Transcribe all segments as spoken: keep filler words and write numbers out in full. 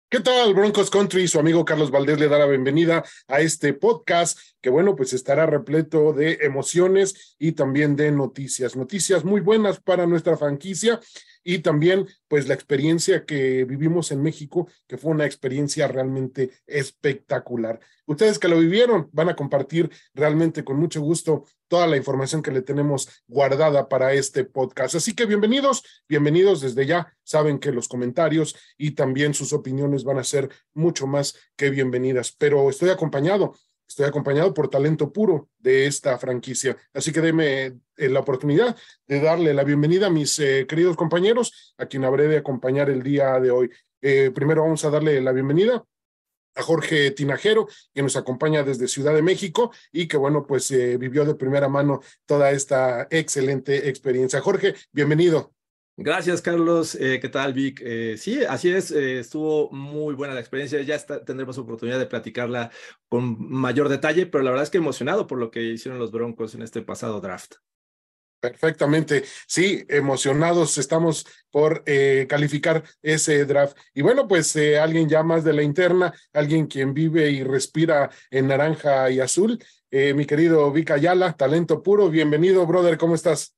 ¿Qué tal, Broncos Country? Su amigo Carlos Valdés le da la bienvenida a este podcast que, bueno, pues estará repleto de emociones y también de noticias. Noticias muy buenas para nuestra franquicia y también, pues, la experiencia que vivimos en México, que fue una experiencia realmente espectacular. Ustedes que lo vivieron van a compartir realmente con mucho gusto toda la información que le tenemos guardada para este podcast. Así que bienvenidos, bienvenidos desde ya. Saben que los comentarios y también sus opiniones van a ser mucho más que bienvenidas, pero estoy acompañado, estoy acompañado por talento puro de esta franquicia, así que deme eh, la oportunidad de darle la bienvenida a mis eh, queridos compañeros, a quien habré de acompañar el día de hoy. Eh, primero vamos a darle la bienvenida a Jorge Tinajero, que nos acompaña desde Ciudad de México y que, bueno, pues eh, vivió de primera mano toda esta excelente experiencia. Jorge, bienvenido. Gracias, Carlos. Eh, ¿qué tal, Vic? Eh, sí, así es. Eh, estuvo muy buena la experiencia. Ya está, tendremos oportunidad de platicarla con mayor detalle, pero la verdad es que emocionado por lo que hicieron los Broncos en este pasado draft. Perfectamente, sí, emocionados estamos por eh, calificar ese draft. Y bueno, pues eh, alguien ya más de la interna, alguien quien vive y respira en naranja y azul, eh, mi querido Vic Ayala, talento puro, bienvenido, brother, ¿cómo estás?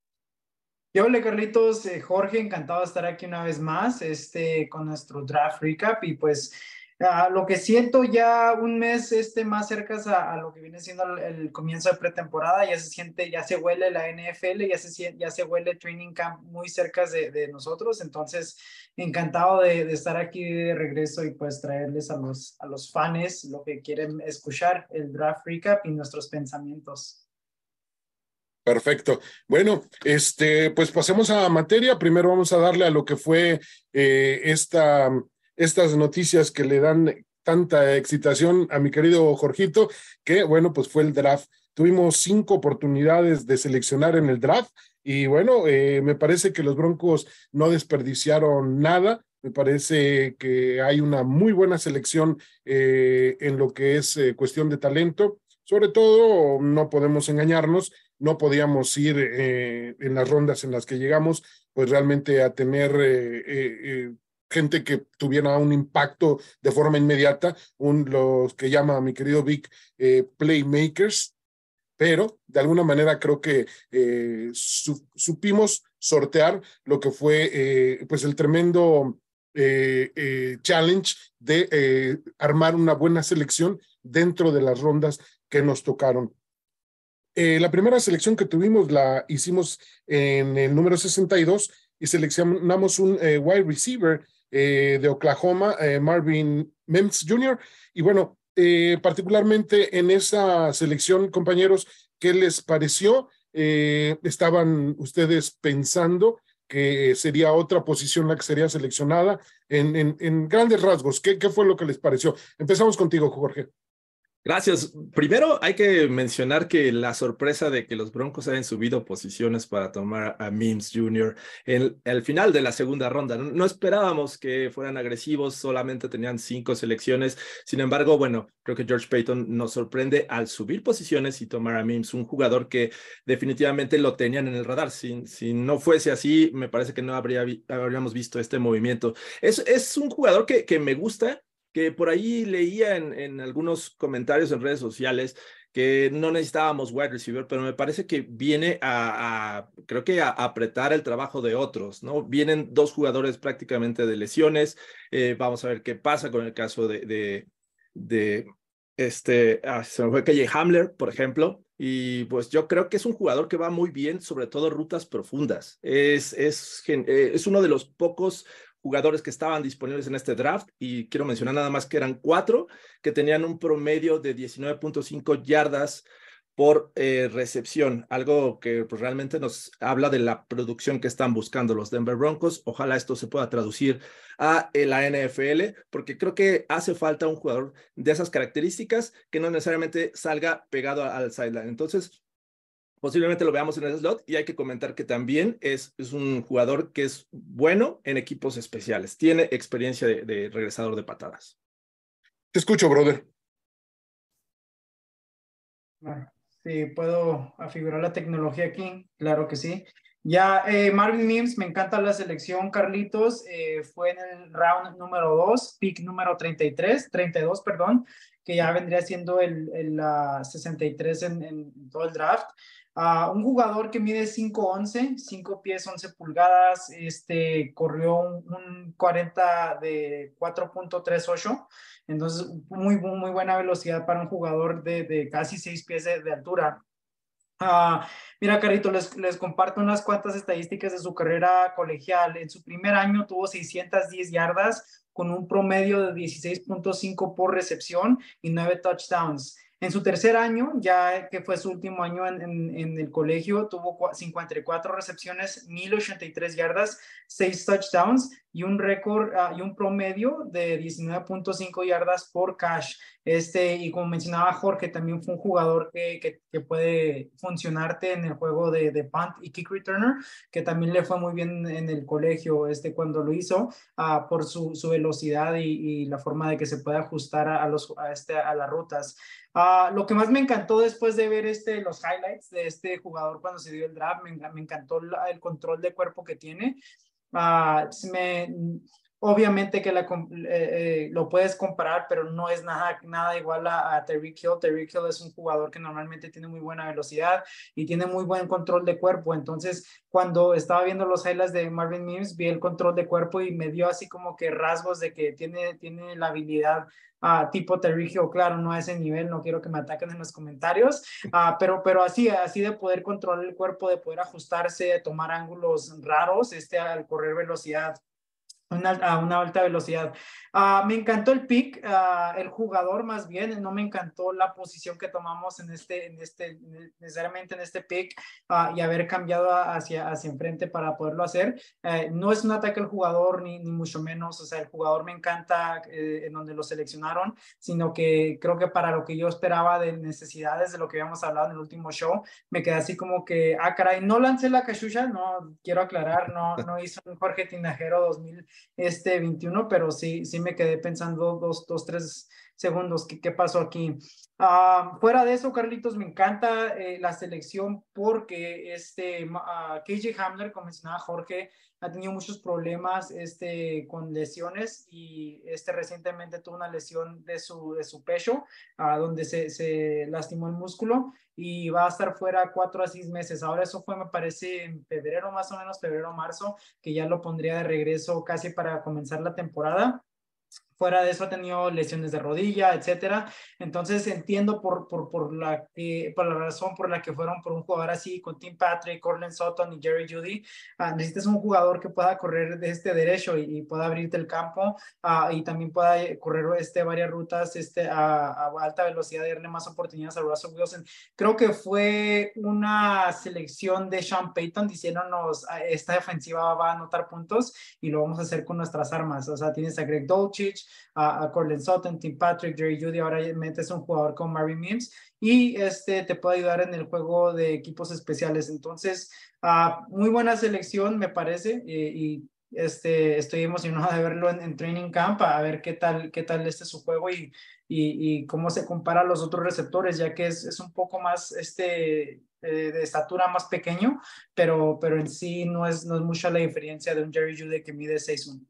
Yo, hola Carlitos, eh, Jorge, encantado de estar aquí una vez más este, con nuestro draft recap y pues uh, lo que siento ya un mes este, más cerca a, a lo que viene siendo el, el comienzo de pretemporada, ya se siente, ya se huele la N F L, ya se, ya se huele training camp muy cerca de, de nosotros, entonces encantado de, de estar aquí de regreso y pues traerles a los, a los fans lo que quieren escuchar, el draft recap y nuestros pensamientos. Perfecto. Bueno, este, pues pasemos a materia. Primero vamos a darle a lo que fue eh, esta, estas noticias que le dan tanta excitación a mi querido Jorgito, que bueno, pues fue el draft. Tuvimos cinco oportunidades de seleccionar en el draft y bueno, eh, me parece que los Broncos no desperdiciaron nada. Me parece que hay una muy buena selección eh, en lo que es eh, cuestión de talento. Sobre todo, no podemos engañarnos, no podíamos ir eh, en las rondas en las que llegamos, pues realmente a tener eh, eh, eh, gente que tuviera un impacto de forma inmediata, un, los que llama mi querido Vic eh, playmakers, pero de alguna manera creo que eh, su, supimos sortear lo que fue eh, pues el tremendo eh, eh, challenge de eh, armar una buena selección dentro de las rondas que nos tocaron. Eh, la primera selección que tuvimos la hicimos en el número sesenta y dos y seleccionamos un eh, wide receiver eh, de Oklahoma, eh, Marvin Mims junior Y bueno, eh, particularmente en esa selección, compañeros, ¿qué les pareció? Eh, ¿Estaban ustedes pensando que sería otra posición la que sería seleccionada? En, en, en grandes rasgos, ¿qué, ¿qué fue lo que les pareció? Empezamos contigo, Jorge. Gracias. Primero hay que mencionar que la sorpresa de que los Broncos hayan subido posiciones para tomar a Mims junior en el final de la segunda ronda. No, no esperábamos que fueran agresivos, solamente tenían cinco selecciones. Sin embargo, bueno, creo que George Paton nos sorprende al subir posiciones y tomar a Mims, un jugador que definitivamente lo tenían en el radar. Si, si no fuese así, me parece que no habría, habríamos visto este movimiento. Es, es un jugador que, que me gusta, que por ahí leía en, en algunos comentarios en redes sociales que no necesitábamos wide receiver, pero me parece que viene a, a creo que a, a apretar el trabajo de otros, ¿no? Vienen dos jugadores prácticamente de lesiones, eh, vamos a ver qué pasa con el caso de, de, de este, ah, se me fue K J Hamler, por ejemplo, y pues yo creo que es un jugador que va muy bien, sobre todo rutas profundas, es, es, es uno de los pocos jugadores que estaban disponibles en este draft y quiero mencionar nada más que eran cuatro que tenían un promedio de diecinueve punto cinco yardas por eh, recepción, algo que pues, realmente nos habla de la producción que están buscando los Denver Broncos. Ojalá esto se pueda traducir a la N F L, porque creo que hace falta un jugador de esas características que no necesariamente salga pegado al sideline. Entonces, posiblemente lo veamos en el slot y hay que comentar que también es, es un jugador que es bueno en equipos especiales. Tiene experiencia de, de regresador de patadas. Te escucho, brother. Sí, puedo afigurar la tecnología aquí, claro que sí. Ya, eh, Marvin Mims, me encanta la selección, Carlitos. Eh, fue en el round número dos, pick número treinta y tres, treinta y dos, perdón, que ya vendría siendo el, el uh, sesenta y tres en, en todo el draft. Uh, un jugador que mide cinco once, cinco pies, once pulgadas, este, corrió un, un cuarenta de cuatro punto treinta y ocho, entonces muy, muy buena velocidad para un jugador de, de casi seis pies de, de altura. Uh, mira, Carito, les, les comparto unas cuantas estadísticas de su carrera colegial. En su primer año tuvo seiscientas diez yardas con un promedio de dieciséis punto cinco por recepción y nueve touchdowns. En su tercer año, ya que fue su último año en, en, en el colegio, tuvo cincuenta y cuatro recepciones, mil ochenta y tres yardas, seis touchdowns y un récord uh, y un promedio de diecinueve punto cinco yardas por catch. Este, y como mencionaba Jorge, también fue un jugador que, que, que puede funcionarte en el juego de, de punt y kick returner, que también le fue muy bien en el colegio este, cuando lo hizo, uh, por su, su velocidad y, y la forma de que se puede ajustar a, a, los, a, este, a las rutas. Uh, lo que más me encantó después de ver este, los highlights de este jugador cuando se dio el draft, me, me encantó la, el control de cuerpo que tiene. Uh, me, obviamente que la, eh, eh, lo puedes comparar, pero no es nada, nada igual a, a Tyreek Hill. Tyreek Hill es un jugador que normalmente tiene muy buena velocidad y tiene muy buen control de cuerpo. Entonces, cuando estaba viendo los highlights de Marvin Mims, vi el control de cuerpo y me dio así como que rasgos de que tiene, tiene la habilidad Uh, tipo Tyreek Hill, claro, no a ese nivel, no quiero que me ataquen en los comentarios, uh, pero, pero así, así de poder controlar el cuerpo, de poder ajustarse, de tomar ángulos raros, este, al correr velocidad, una, a una alta velocidad. Uh, me encantó el pick, uh, el jugador más bien, no me encantó la posición que tomamos en este, en este necesariamente en este pick, uh, y haber cambiado hacia, hacia enfrente para poderlo hacer. Uh, no es un ataque al jugador, ni, ni mucho menos, o sea, el jugador me encanta eh, en donde lo seleccionaron, sino que creo que para lo que yo esperaba de necesidades de lo que habíamos hablado en el último show, me quedé así como que, ah, caray, no lancé la cachucha, no, quiero aclarar, no, no hizo un Jorge Tinajero dos mil veintiuno, pero sí, sí me quedé pensando dos, dos, tres segundos, ¿qué, qué pasó aquí? Uh, fuera de eso, Carlitos, me encanta eh, la selección porque este, uh, K J Hamler, como mencionaba Jorge, ha tenido muchos problemas este, con lesiones y este, recientemente tuvo una lesión de su, de su pecho, uh, donde se, se lastimó el músculo y va a estar fuera cuatro a seis meses. Ahora eso fue, me parece, en febrero, más o menos, febrero, marzo, que ya lo pondría de regreso casi para comenzar la temporada. Fuera de eso ha tenido lesiones de rodilla, etcétera. Entonces entiendo por, por, por, la, eh, por la razón por la que fueron por un jugador así, con Tim Patrick, Courtland Sutton y Jerry Jeudy. Uh, necesitas un jugador que pueda correr de este derecho y, y pueda abrirte el campo, uh, y también pueda correr este, varias rutas este, a, a alta velocidad y darle más oportunidades a Russell Wilson. Creo que fue una selección de Sean Payton diciéndonos, esta defensiva va a anotar puntos y lo vamos a hacer con nuestras armas. O sea, tienes a Greg Dulcich, a, a Courtland Sutton, Tim Patrick, Jerry Jeudy, ahora metes un jugador con Marvin Mims y este te puede ayudar en el juego de equipos especiales. Entonces, uh, muy buena selección me parece, y, y este, estoy emocionado de verlo en, en Training Camp, a ver qué tal, qué tal este su juego y, y, y cómo se compara a los otros receptores, ya que es, es un poco más este, eh, de estatura más pequeño, pero, pero en sí no es, no es mucha la diferencia de un Jerry Jeudy que mide seis uno.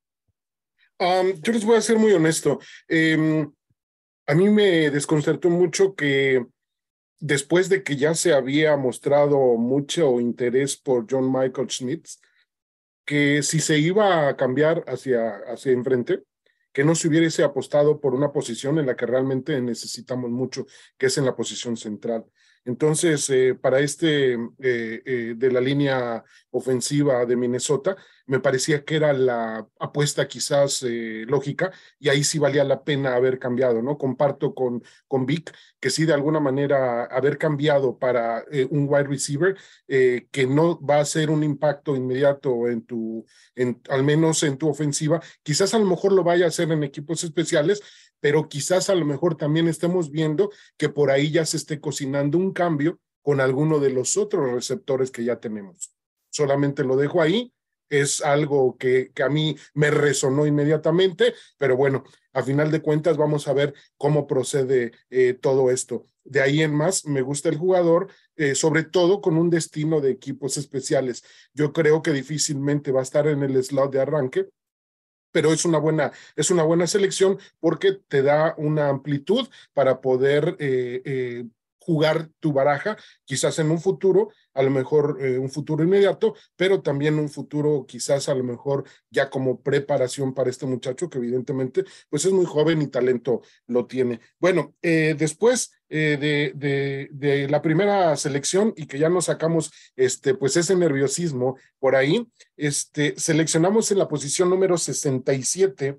Um, yo les voy a ser muy honesto. Eh, a mí me desconcertó mucho que después de que ya se había mostrado mucho interés por John Michael Schmitz, que si se iba a cambiar hacia, hacia enfrente, que no se hubiese apostado por una posición en la que realmente necesitamos mucho, que es en la posición central. Entonces, eh, para este eh, eh, de la línea ofensiva de Minnesota, me parecía que era la apuesta quizás eh, lógica y ahí sí valía la pena haber cambiado, ¿no? Comparto con, con Vic que sí de alguna manera haber cambiado para eh, un wide receiver eh, que no va a ser un impacto inmediato en tu, en, al menos en tu ofensiva, quizás a lo mejor lo vaya a hacer en equipos especiales, pero quizás a lo mejor también estemos viendo que por ahí ya se esté cocinando un cambio con alguno de los otros receptores que ya tenemos. Solamente lo dejo ahí. es algo que, que a mí me resonó inmediatamente, pero bueno, a final de cuentas vamos a ver cómo procede eh, todo esto. De ahí en más, me gusta el jugador, eh, sobre todo con un destino de equipos especiales. Yo creo que difícilmente va a estar en el slot de arranque, pero es una buena, es una buena selección porque te da una amplitud para poder eh, eh, jugar tu baraja, quizás en un futuro, a lo mejor eh, un futuro inmediato, pero también un futuro quizás a lo mejor ya como preparación para este muchacho que evidentemente pues es muy joven y talento lo tiene. Bueno, eh, después eh, de, de, de la primera selección y que ya nos sacamos este, pues ese nerviosismo por ahí, este, seleccionamos en la posición número sesenta y siete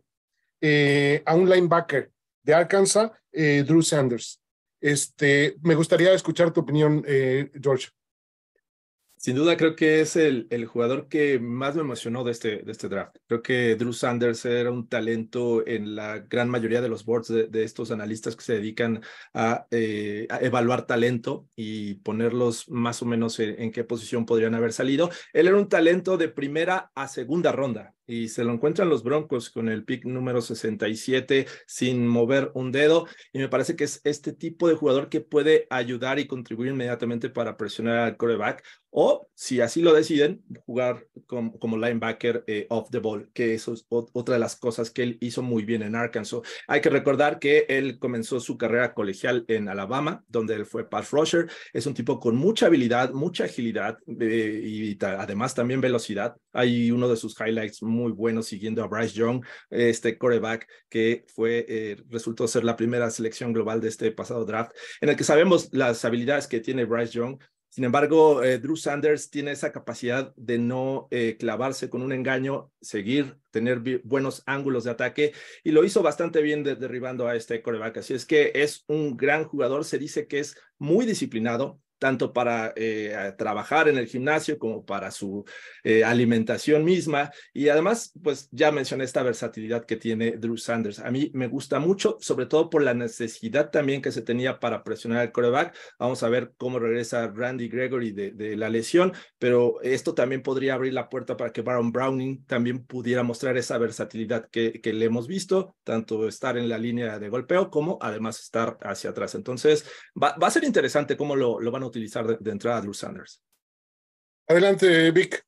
eh, a un linebacker de Arkansas, eh, Drew Sanders. Este, me gustaría escuchar tu opinión, eh, George. Sin duda creo que es el, el jugador que más me emocionó de este, de este draft. Creo que Drew Sanders era un talento en la gran mayoría de los boards de, de estos analistas que se dedican a, eh, a evaluar talento y ponerlos más o menos en, en qué posición podrían haber salido. Él era un talento de primera a segunda ronda y se lo encuentran los Broncos con el pick número sesenta y siete sin mover un dedo, y me parece que es este tipo de jugador que puede ayudar y contribuir inmediatamente para presionar al quarterback, o si así lo deciden, jugar como, como linebacker eh, off the ball, que eso es otra de las cosas que él hizo muy bien en Arkansas. Hay que recordar que él comenzó su carrera colegial en Alabama, donde él fue pass rusher. Es un tipo con mucha habilidad, mucha agilidad eh, y ta- además también velocidad. Hay uno de sus highlights muy buenos siguiendo a Bryce Young, este quarterback que fue, eh, resultó ser la primera selección global de este pasado draft, en el que sabemos las habilidades que tiene Bryce Young. Sin embargo, eh, Drew Sanders tiene esa capacidad de no eh, clavarse con un engaño, seguir, tener buenos ángulos de ataque, y lo hizo bastante bien de derribando a este quarterback. Así es que es un gran jugador. Se dice que es muy disciplinado, tanto para eh, trabajar en el gimnasio como para su eh, alimentación misma. Y además, pues ya mencioné esta versatilidad que tiene Drew Sanders. A mí me gusta mucho, sobre todo por la necesidad también que se tenía para presionar al quarterback. Vamos a ver cómo regresa Randy Gregory de, de la lesión, pero esto también podría abrir la puerta para que Baron Browning también pudiera mostrar esa versatilidad que, que le hemos visto, tanto estar en la línea de golpeo como además estar hacia atrás. Entonces, va, va a ser interesante cómo lo, lo van a utilizar de, de entrada Drew Sanders. Adelante, Vic.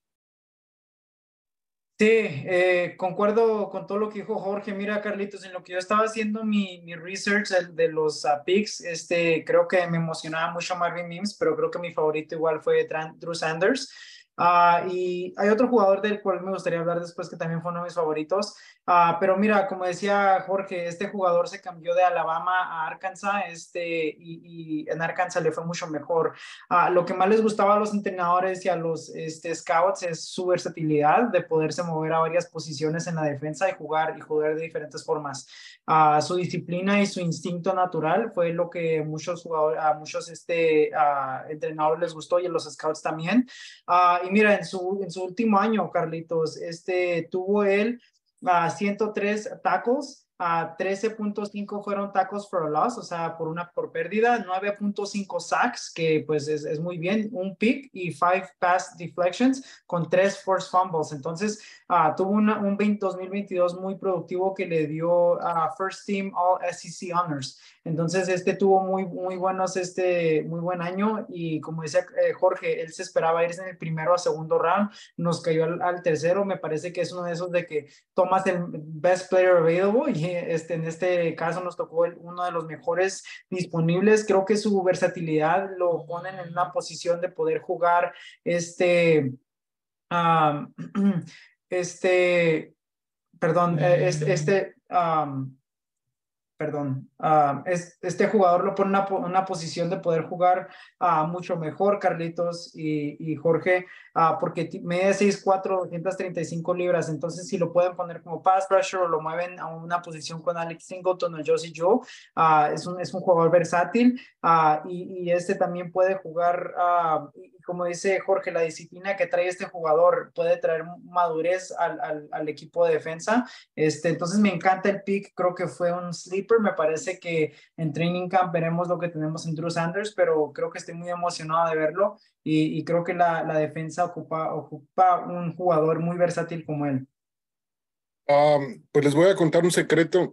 Sí, eh, concuerdo con todo lo que dijo Jorge. Mira, Carlitos, en lo que yo estaba haciendo mi, mi research de, de los uh, picks, este, creo que me emocionaba mucho Marvin Mims, pero creo que mi favorito igual fue Drew Sanders. Uh, y hay otro jugador del cual me gustaría hablar después que también fue uno de mis favoritos. Uh, pero mira, como decía Jorge, este jugador se cambió de Alabama a Arkansas, este, y, y en Arkansas le fue mucho mejor. Uh, lo que más les gustaba a los entrenadores y a los este, scouts es su versatilidad de poderse mover a varias posiciones en la defensa y jugar y jugar de diferentes formas. Uh, su disciplina y su instinto natural fue lo que muchos jugadores, a muchos este, uh, entrenadores les gustó, y a los scouts también. Uh, y mira, en su, en su último año, Carlitos, este, tuvo él uh, ciento tres tackles, Uh, trece punto cinco fueron tackles for a loss, o sea, por una por pérdida, nueve punto cinco sacks, que pues es, es muy bien, un pick y cinco pass deflections con tres forced fumbles. Entonces, uh, tuvo una, un dos mil veintidós muy productivo que le dio uh, First Team All S E C Honors. Entonces, este tuvo muy, muy buenos, este, muy buen año, y como decía eh, Jorge, él se esperaba irse en el primero a segundo round, nos cayó al, al tercero. Me parece que es uno de esos de que tomas el best player available, y este, en este caso nos tocó el, uno de los mejores disponibles. Creo que su versatilidad lo ponen en una posición de poder jugar este, um, este, perdón, este, este um, perdón, uh, es, este jugador lo pone en una, una posición de poder jugar uh, mucho mejor, Carlitos y, y Jorge, uh, porque mide seis cuatro, doscientas treinta y cinco libras. Entonces si lo pueden poner como pass rusher o lo mueven a una posición con Alex Singleton o Josie Joe, uh, es, un, es un jugador versátil, uh, y, y este también puede jugar, uh, como dice Jorge, la disciplina que trae este jugador puede traer madurez al, al, al equipo de defensa. Este, entonces me encanta el pick, creo que fue un sleeper, me parece que en training camp veremos lo que tenemos en Drew Sanders, pero creo que estoy muy emocionado de verlo y, y creo que la, la defensa ocupa, ocupa un jugador muy versátil como él. Um, pues les voy a contar un secreto.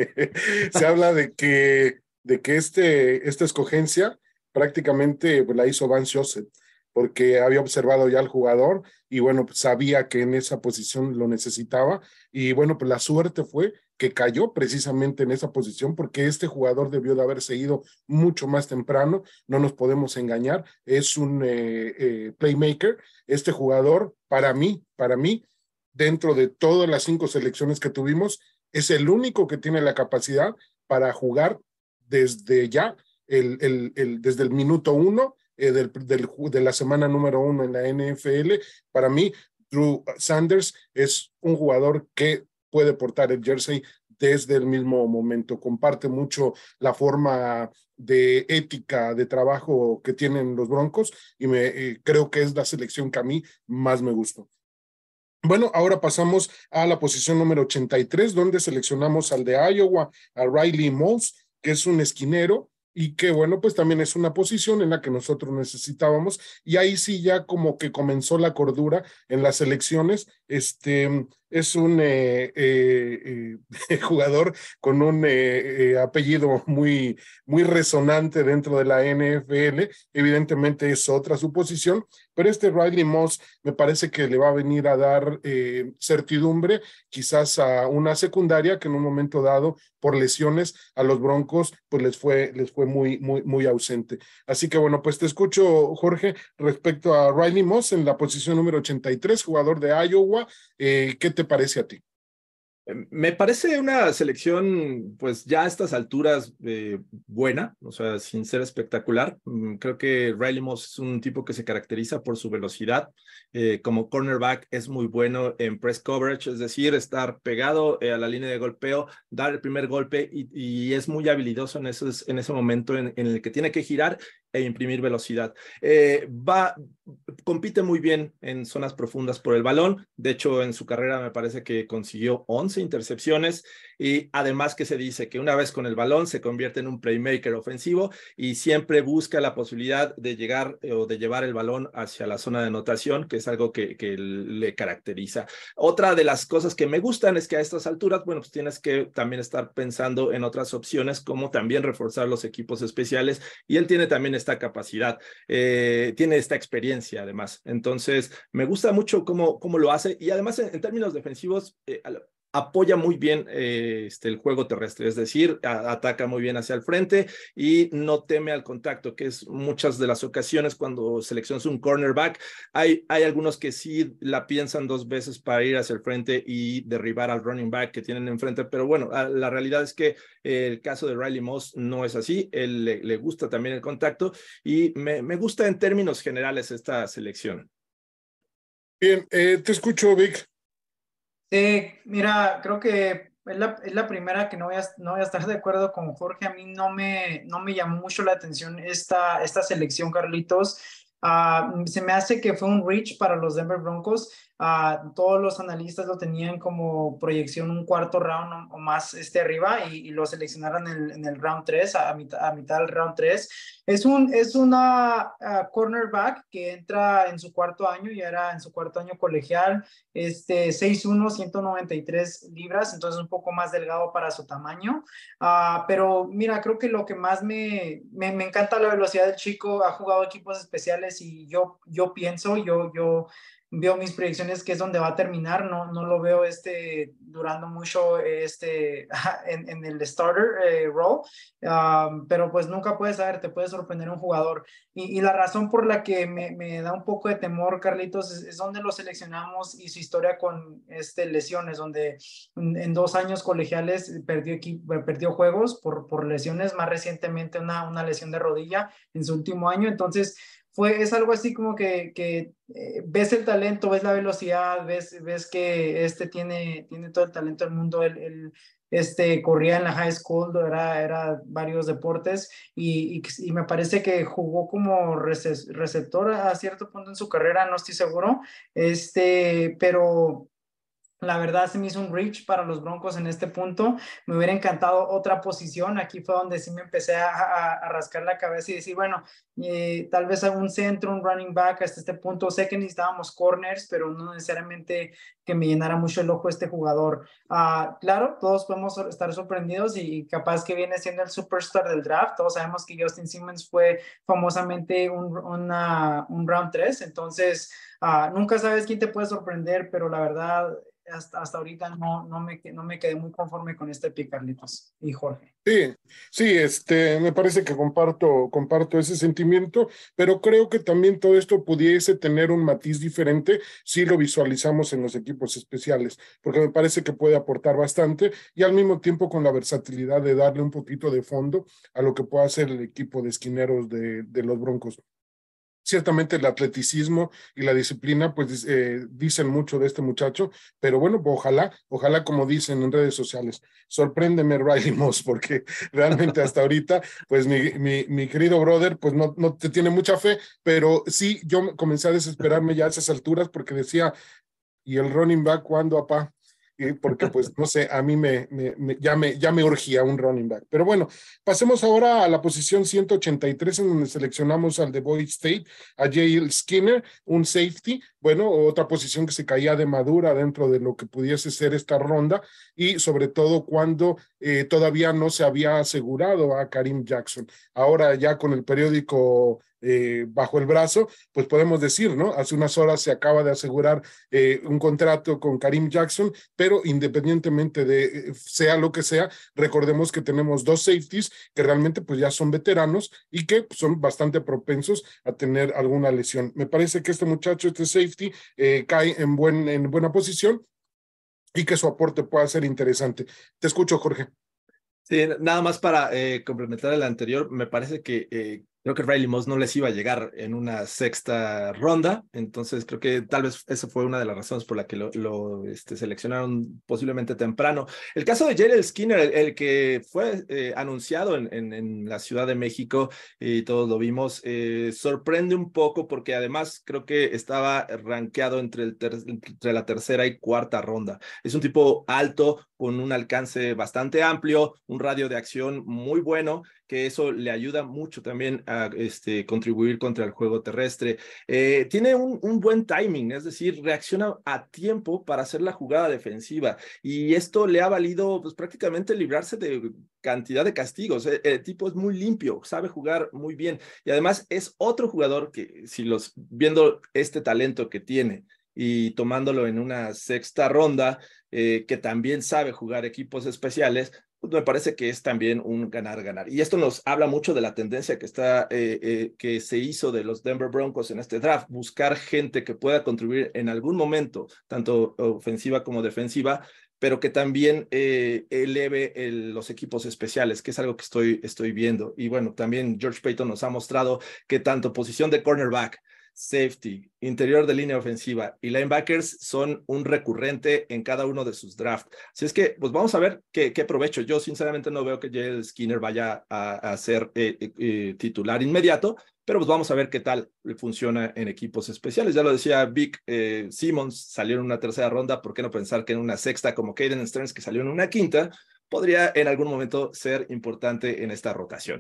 Se habla de que, de que este, esta escogencia prácticamente pues, la hizo Vance Joseph, porque había observado ya al jugador y bueno, pues, sabía que en esa posición lo necesitaba y bueno, pues la suerte fue que cayó precisamente en esa posición porque este jugador debió de haberse ido mucho más temprano, no nos podemos engañar, es un eh, eh, playmaker, este jugador para mí, para mí, dentro de todas las cinco selecciones que tuvimos, es el único que tiene la capacidad para jugar desde ya, el, el, el, desde el minuto uno eh, del, del, de la semana número uno en la N F L. Para mí, Drew Sanders es un jugador que puede portar el jersey desde el mismo momento. Comparte mucho la forma de ética de trabajo que tienen los Broncos y me, eh, creo que es la selección que a mí más me gustó. Bueno, ahora pasamos a la posición número ochenta y tres, donde seleccionamos al de Iowa, a Riley Moss, que es un esquinero y que, bueno, pues también es una posición en la que nosotros necesitábamos. Y ahí sí ya como que comenzó la cordura en las elecciones. Este es un eh, eh, eh, jugador con un eh, eh, apellido muy, muy resonante dentro de la N F L. Evidentemente es otra su posición, pero este Riley Moss me parece que le va a venir a dar eh, certidumbre quizás a una secundaria que en un momento dado por lesiones a los Broncos pues les fue, les fue muy, muy, muy ausente. Así que bueno, pues te escucho, Jorge, respecto a Riley Moss en la posición número ochenta y tres, jugador de Iowa. Eh, ¿qué te parece a ti? Me parece una selección, pues ya a estas alturas, eh, buena, o sea, sin ser espectacular. Creo que Riley Moss es un tipo que se caracteriza por su velocidad. Eh, como cornerback es muy bueno en press coverage, es decir, estar pegado eh, a la línea de golpeo, dar el primer golpe y, y es muy habilidoso en, esos, en ese momento en, en el que tiene que girar e imprimir velocidad. Eh, va, compite muy bien en zonas profundas por el balón. De hecho, en su carrera me parece que consiguió once intercepciones y además que se dice que una vez con el balón se convierte en un playmaker ofensivo y siempre busca la posibilidad de llegar eh, o de llevar el balón hacia la zona de anotación, que es algo que, que le caracteriza. Otra de las cosas que me gustan es que a estas alturas, bueno, pues tienes que también estar pensando en otras opciones como también reforzar los equipos especiales y él tiene también esta capacidad, eh, tiene esta experiencia además. Entonces, me gusta mucho cómo, cómo lo hace y además en, en términos defensivos, eh, apoya muy bien eh, este, el juego terrestre, es decir, a, ataca muy bien hacia el frente y no teme al contacto, que es muchas de las ocasiones cuando seleccionas un cornerback, hay, hay algunos que sí la piensan dos veces para ir hacia el frente y derribar al running back que tienen enfrente, pero bueno, la realidad es que eh, el caso de Riley Moss no es así, él le, le gusta también el contacto y me, me gusta en términos generales esta selección. Bien, eh, te escucho, Vic. Sí, mira, creo que es la, es la primera que no voy, a, no voy a estar de acuerdo con Jorge. A mí no me, no me llamó mucho la atención esta, esta selección, Carlitos. Uh, se me hace que fue un reach para los Denver Broncos. Uh, todos los analistas lo tenían como proyección un cuarto round o, o más este arriba y, y lo seleccionaron en el, en el round tres, a, a, mitad, a mitad del round tres. Es, un, es una uh, cornerback que entra en su cuarto año, ya era en su cuarto año colegial, este, seis uno, ciento noventa y tres libras, entonces un poco más delgado para su tamaño. Uh, pero mira, creo que lo que más me, me, me encanta la velocidad del chico, ha jugado equipos especiales y yo, yo pienso, yo, yo veo mis predicciones que es donde va a terminar, no, no lo veo este, durando mucho este, en, en el starter eh, role, um, pero pues nunca puedes saber, te puede sorprender un jugador. Y, y la razón por la que me, me da un poco de temor, Carlitos, es, es donde lo seleccionamos y su historia con este, lesiones, donde en, en dos años colegiales perdió, perdió juegos por, por lesiones, más recientemente una, una lesión de rodilla en su último año, entonces fue, es algo así como que, que eh, ves el talento, ves la velocidad, ves, ves que este tiene, tiene todo el talento del mundo, el, el este, corría en la high school, era, era varios deportes y, y, y me parece que jugó como receptor a cierto punto en su carrera, no estoy seguro, este, pero la verdad se me hizo un reach para los Broncos en este punto. Me hubiera encantado otra posición. Aquí fue donde sí me empecé a, a, a rascar la cabeza y decir, bueno, eh, tal vez un centro, un running back hasta este punto. Sé que necesitábamos corners, pero no necesariamente que me llenara mucho el ojo este jugador. Uh, claro, todos podemos estar sorprendidos y capaz que viene siendo el superstar del draft. Todos sabemos que Justin Simmons fue famosamente un, una, un round tres. Entonces, uh, nunca sabes quién te puede sorprender, pero la verdad... Hasta, hasta ahorita no, no, me, no me quedé muy conforme con este pick, Carlitos y Jorge. Sí, sí, este, me parece que comparto, comparto ese sentimiento, pero creo que también todo esto pudiese tener un matiz diferente si lo visualizamos en los equipos especiales, porque me parece que puede aportar bastante y al mismo tiempo con la versatilidad de darle un poquito de fondo a lo que pueda hacer el equipo de esquineros de, de los Broncos. Ciertamente el atleticismo y la disciplina pues eh, dicen mucho de este muchacho, pero bueno, ojalá, ojalá como dicen en redes sociales, sorpréndeme Riley Moss, porque realmente hasta ahorita pues mi, mi, mi querido brother pues no, no te tiene mucha fe, pero sí yo comencé a desesperarme ya a esas alturas porque decía, ¿y el running back cuándo, apá? Porque pues no sé, a mí me, me, me, ya, me, ya me urgía un running back. Pero bueno, pasemos ahora a la posición ciento ochenta y tres en donde seleccionamos al de Boise State, a Jalen Skinner, un safety, bueno, otra posición que se caía de madura dentro de lo que pudiese ser esta ronda y sobre todo cuando eh, todavía no se había asegurado a Kareem Jackson. Ahora ya con el periódico Eh, bajo el brazo, pues podemos decir, ¿no? Hace unas horas se acaba de asegurar eh, un contrato con Kareem Jackson, pero independientemente de eh, sea lo que sea, recordemos que tenemos dos safeties que realmente pues ya son veteranos y que son bastante propensos a tener alguna lesión. Me parece que este muchacho, este safety, eh, cae en, buen, en buena posición y que su aporte pueda ser interesante. Te escucho, Jorge. Sí, nada más para eh, complementar el anterior, me parece que eh, creo que Riley Moss no les iba a llegar en una sexta ronda, entonces creo que tal vez esa fue una de las razones por la que lo, lo este, seleccionaron posiblemente temprano. El caso de Jalen Skinner, el, el que fue eh, anunciado en, en, en la Ciudad de México y todos lo vimos, eh, sorprende un poco porque además creo que estaba rankeado entre, el ter entre la tercera y cuarta ronda. Es un tipo alto, con un alcance bastante amplio, un radio de acción muy bueno, que eso le ayuda mucho también a este, contribuir contra el juego terrestre. Eh, tiene un, un buen timing, es decir, reacciona a tiempo para hacer la jugada defensiva y esto le ha valido pues, prácticamente librarse de cantidad de castigos. El, el tipo es muy limpio, sabe jugar muy bien y además es otro jugador que si los viendo este talento que tiene y tomándolo en una sexta ronda, eh, que también sabe jugar equipos especiales, pues me parece que es también un ganar-ganar. Y esto nos habla mucho de la tendencia que, está, eh, eh, que se hizo de los Denver Broncos en este draft, buscar gente que pueda contribuir en algún momento, tanto ofensiva como defensiva, pero que también eh, eleve el, los equipos especiales, que es algo que estoy, estoy viendo. Y bueno, también George Paton nos ha mostrado que tanto posición de cornerback, safety, interior de línea ofensiva y linebackers son un recurrente en cada uno de sus drafts. Así es que, pues vamos a ver qué, qué provecho. Yo sinceramente no veo que Jalen Skinner vaya a, a ser eh, eh, titular inmediato, pero pues vamos a ver qué tal funciona en equipos especiales. Ya lo decía Vic eh, Simmons, salió en una tercera ronda, ¿por qué no pensar que en una sexta como Caden Stearns, que salió en una quinta, podría en algún momento ser importante en esta rotación?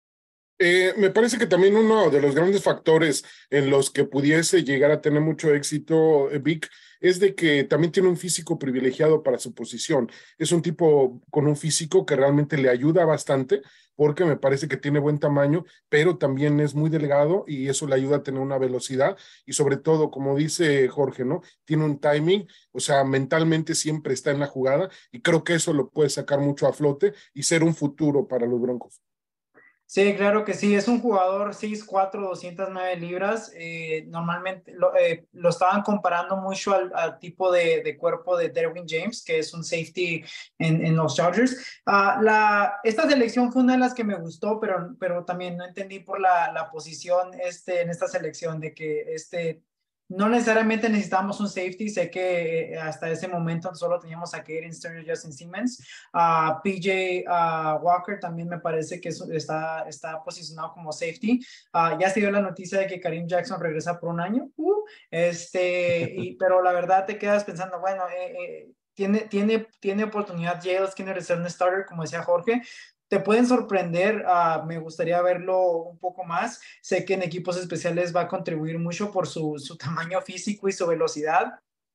Eh, me parece que también uno de los grandes factores en los que pudiese llegar a tener mucho éxito, eh, Vic, es de que también tiene un físico privilegiado para su posición. Es un tipo con un físico que realmente le ayuda bastante porque me parece que tiene buen tamaño, pero también es muy delgado y eso le ayuda a tener una velocidad y sobre todo, como dice Jorge, ¿no? Tiene un timing, o sea, mentalmente siempre está en la jugada y creo que eso lo puede sacar mucho a flote y ser un futuro para los Broncos. Sí, claro que sí. Es un jugador seis cuatro, doscientas nueve libras. Eh, normalmente lo, eh, lo estaban comparando mucho al, al tipo de, de cuerpo de Derwin James, que es un safety en, en los Chargers. Uh, la, esta selección fue una de las que me gustó, pero, pero también no entendí por la, la posición este, en esta selección de que este, no necesariamente necesitamos un safety. Sé que eh, hasta ese momento solo teníamos a Caden Stern y Justin Simmons. Uh, P J uh, Walker también me parece que es, está, está posicionado como safety. Uh, ya se dio la noticia de que Kareem Jackson regresa por un año. Uh, este, y, pero la verdad te quedas pensando, bueno, eh, eh, tiene, tiene, tiene oportunidad Jalen Skinner de ser un starter, como decía Jorge. Te pueden sorprender, uh, me gustaría verlo un poco más. Sé que en equipos especiales va a contribuir mucho por su, su tamaño físico y su velocidad.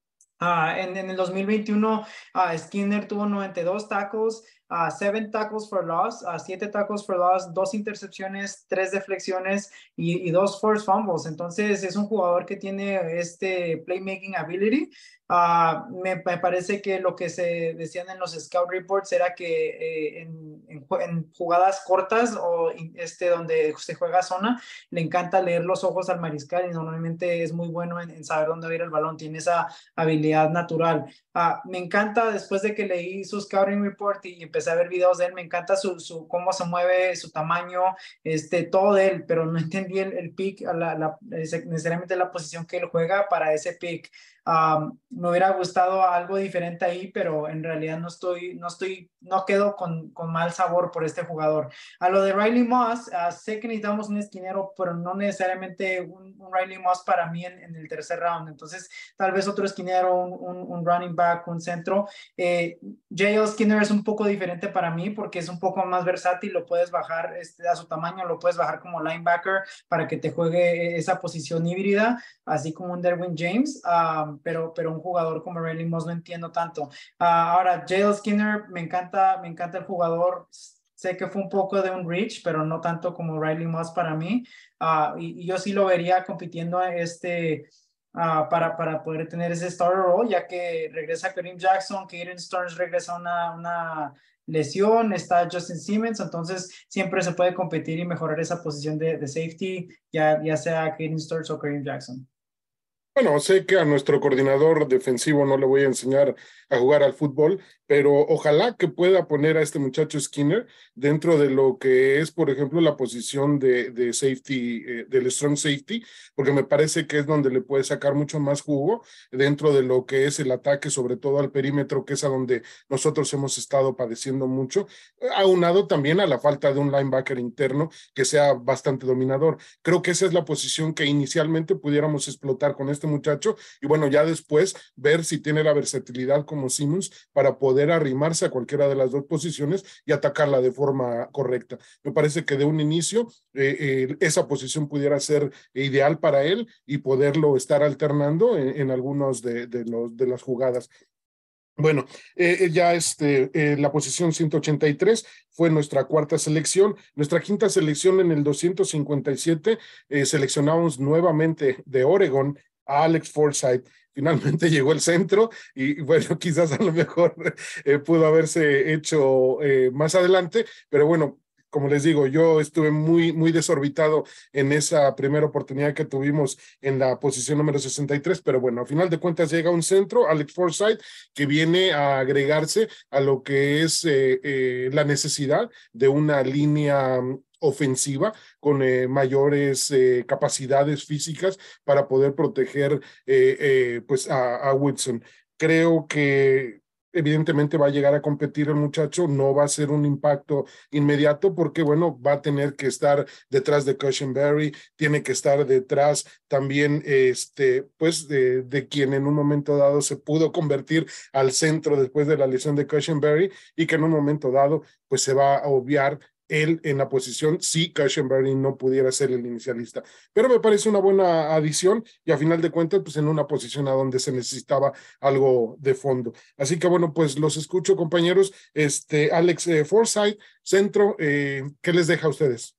Uh, en, en el dos mil veintiuno, uh, Skinner tuvo noventa y dos tackles, uh, siete tackles for loss, uh, siete tackles for loss, dos intercepciones, tres deflexiones y, y dos forced fumbles. Entonces es un jugador que tiene este playmaking ability. Uh, me, me parece que lo que se decían en los scout reports era que eh, en, en, en jugadas cortas o este, donde se juega zona, le encanta leer los ojos al mariscal y normalmente es muy bueno en, en saber dónde va a ir el balón. Tiene esa habilidad natural. Uh, me encanta, después de que leí su scouting report y, y empecé a ver videos de él, me encanta su, su, cómo se mueve, su tamaño, este, todo de él, pero no entendí el, el pick, la, la, necesariamente la posición que él juega para ese pick. Um, me hubiera gustado algo diferente ahí, pero en realidad no estoy, no estoy, no quedo con, con mal sabor por este jugador. A lo de Riley Moss, uh, sé que necesitamos un esquinero, pero no necesariamente un, un Riley Moss para mí en, en el tercer round. Entonces, tal vez otro esquinero, un, un, un running back, un centro. Eh, J L Skinner es un poco diferente para mí porque es un poco más versátil, lo puedes bajar este, a su tamaño, lo puedes bajar como linebacker para que te juegue esa posición híbrida, así como un Derwin James. Um, pero, pero un jugador como Riley Moss no entiendo tanto. Uh, ahora, J L Skinner, me encanta, me encanta el jugador. Sé que fue un poco de un reach, pero no tanto como Riley Moss para mí. Uh, y, y yo sí lo vería compitiendo este, uh, para, para poder tener ese starter role, ya que regresa Kareem Jackson, Caden Stearns regresa una, una lesión, está Justin Simmons, entonces siempre se puede competir y mejorar esa posición de, de safety, ya, ya sea Caden Stearns o Kareem Jackson. Bueno, sé que a nuestro coordinador defensivo no le voy a enseñar a jugar al fútbol, pero ojalá que pueda poner a este muchacho Skinner dentro de lo que es, por ejemplo, la posición de, de safety, eh, del strong safety, porque me parece que es donde le puede sacar mucho más jugo dentro de lo que es el ataque, sobre todo al perímetro, que es a donde nosotros hemos estado padeciendo mucho, aunado también a la falta de un linebacker interno que sea bastante dominador. Creo que esa es la posición que inicialmente pudiéramos explotar con este muchacho y bueno, ya después ver si tiene la versatilidad como Simmons para poder arrimarse a cualquiera de las dos posiciones y atacarla de forma correcta. Me parece que de un inicio eh, eh, esa posición pudiera ser ideal para él y poderlo estar alternando en, en algunos de, de, los, de las jugadas. Bueno, eh, ya este, eh, la posición ciento ochenta y tres fue nuestra cuarta selección. Nuestra quinta selección en el doscientos cincuenta y siete eh, seleccionamos nuevamente de Oregon a Alex Forsythe. Finalmente llegó el centro y bueno, quizás a lo mejor eh, pudo haberse hecho eh, más adelante, pero bueno, como les digo, yo estuve muy, muy desorbitado en esa primera oportunidad que tuvimos en la posición número sesenta y tres, pero bueno, a final de cuentas llega un centro, Alex Forsythe, que viene a agregarse a lo que es eh, eh, la necesidad de una línea ofensiva con eh, mayores eh, capacidades físicas para poder proteger eh, eh, pues a, a Wilson. Creo que evidentemente va a llegar a competir el muchacho, no va a ser un impacto inmediato porque, bueno, va a tener que estar detrás de Cushenberry, tiene que estar detrás también, este, pues, de, de quien en un momento dado se pudo convertir al centro después de la lesión de Cushenberry y que en un momento dado, pues, se va a obviar él en la posición si Cushenberry no pudiera ser el inicialista. Pero me parece una buena adición y a final de cuentas, pues en una posición a donde se necesitaba algo de fondo. Así que bueno, pues los escucho, compañeros. Este, Alex eh, Forsythe, centro, eh, ¿qué les deja a ustedes?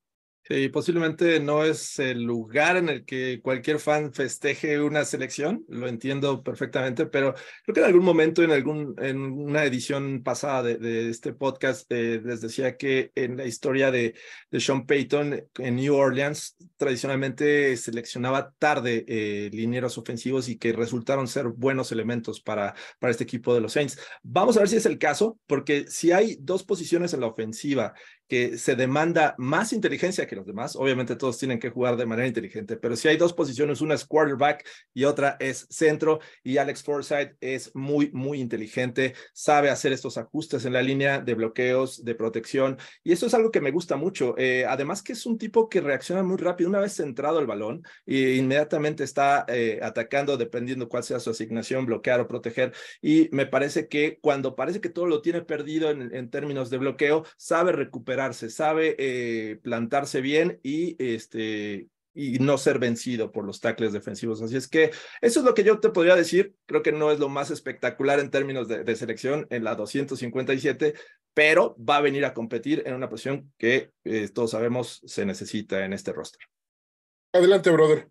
Sí, posiblemente no es el lugar en el que cualquier fan festeje una selección, lo entiendo perfectamente, pero creo que en algún momento, en, algún, en una edición pasada de, de este podcast, eh, les decía que en la historia de, de Sean Payton en New Orleans, tradicionalmente seleccionaba tarde eh, linieros ofensivos y que resultaron ser buenos elementos para, para este equipo de los Saints. Vamos a ver si es el caso, porque si hay dos posiciones en la ofensiva que se demanda más inteligencia que los demás, obviamente todos tienen que jugar de manera inteligente, pero si hay dos posiciones, una es quarterback y otra es centro, y Alex Forsythe es muy, muy inteligente, sabe hacer estos ajustes en la línea de bloqueos, de protección, y eso es algo que me gusta mucho. Eh, además que es un tipo que reacciona muy rápido, una vez centrado el balón, e inmediatamente está eh, atacando, dependiendo cuál sea su asignación, bloquear o proteger, y me parece que cuando parece que todo lo tiene perdido en, en términos de bloqueo, sabe recuperar, sabe eh, plantarse bien y, este, y no ser vencido por los tackles defensivos. Así es que eso es lo que yo te podría decir. Creo que no es lo más espectacular en términos de, de selección en la doscientos cincuenta y siete, pero va a venir a competir en una posición que eh, todos sabemos se necesita en este roster. Adelante, brother.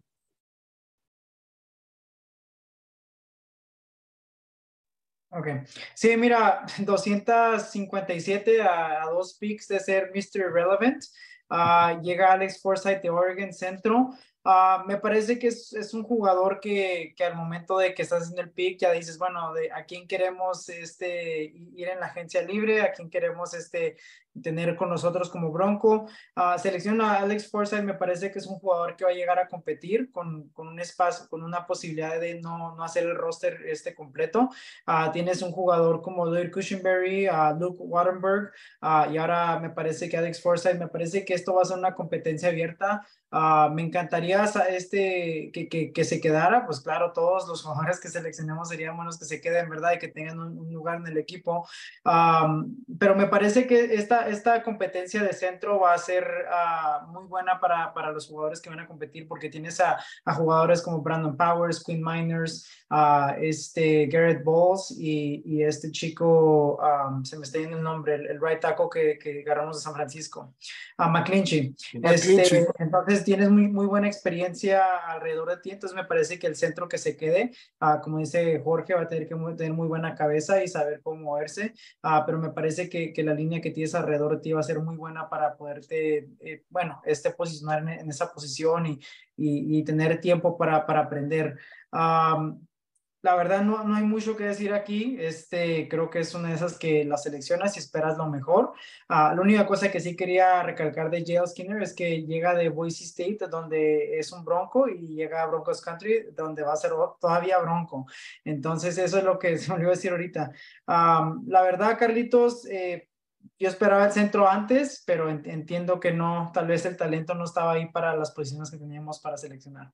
Ok. Sí, mira, doscientos cincuenta y siete a, a dos picks de ser mister Irrelevant. Uh, llega Alex Forsythe de Oregon Centro. Uh, me parece que es, es un jugador que, que al momento de que estás en el pick ya dices, bueno, de a quién queremos este, ir en la agencia libre, a quién queremos este, tener con nosotros como Bronco. Uh, selecciona a Alex Forsythe, me parece que es un jugador que va a llegar a competir con, con un espacio, con una posibilidad de no, no hacer el roster este completo. Uh, tienes un jugador como Lloyd Cushenberry, uh, Luke Wattenberg, uh, y ahora me parece que Alex Forsythe, me parece que esto va a ser una competencia abierta. Uh, me encantaría este, que, que, que se quedara, pues claro, todos los jugadores que seleccionemos serían buenos que se queden, ¿verdad? Y que tengan un, un lugar en el equipo. Um, pero me parece que esta, esta competencia de centro va a ser uh, muy buena para, para los jugadores que van a competir, porque tienes a, a jugadores como Brandon Powers, Quinn Miners, uh, este Garrett Bowles y, y este chico, um, se me está yendo el nombre, el, el right tackle que, que agarramos de San Francisco, uh, McClinchy. McClinchy. Este, entonces tienes muy, muy buena experiencia alrededor de ti, entonces me parece que el centro que se quede, uh, como dice Jorge, va a tener que muy, tener muy buena cabeza y saber cómo moverse, uh, pero me parece que, que la línea que tienes alrededor de ti va a ser muy buena para poderte, eh, bueno, este posicionar en, en esa posición y, y, y tener tiempo para, para aprender. Um, La verdad no, no hay mucho que decir aquí. Este, creo que es una de esas que las seleccionas y esperas lo mejor. Uh, la única cosa que sí quería recalcar de J L Skinner es que llega de Boise State, donde es un Bronco, y llega a Broncos Country, donde va a ser todavía Bronco. Entonces eso es lo que se me olvidó decir ahorita. Um, la verdad, Carlitos, eh, yo esperaba el centro antes, pero ent entiendo que no, tal vez el talento no estaba ahí para las posiciones que teníamos para seleccionar.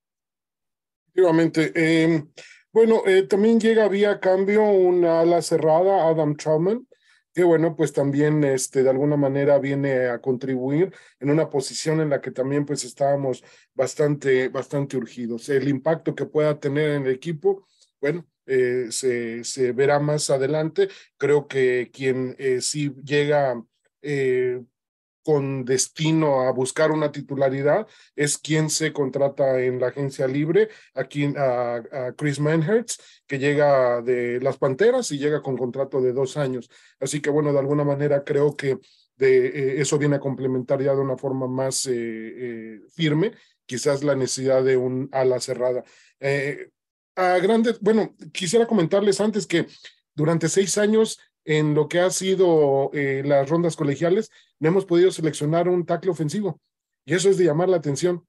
Efectivamente. Eh, bueno, eh, también llega vía cambio una ala cerrada, Adam Trautman, que bueno, pues también este, de alguna manera viene a contribuir en una posición en la que también pues estábamos bastante, bastante urgidos. El impacto que pueda tener en el equipo, bueno, eh, se, se verá más adelante. Creo que quien eh, sí llega eh, con destino a buscar una titularidad es quien se contrata en la agencia libre, aquí a, a Chris Manhertz, que llega de las Panteras y llega con contrato de dos años. Así que bueno, de alguna manera creo que de, eh, eso viene a complementar ya de una forma más eh, eh, firme, quizás la necesidad de un ala cerrada. Eh, a grandes, bueno, quisiera comentarles antes que durante seis años en lo que ha sido eh, las rondas colegiales, no hemos podido seleccionar un tackle ofensivo. Y eso es de llamar la atención.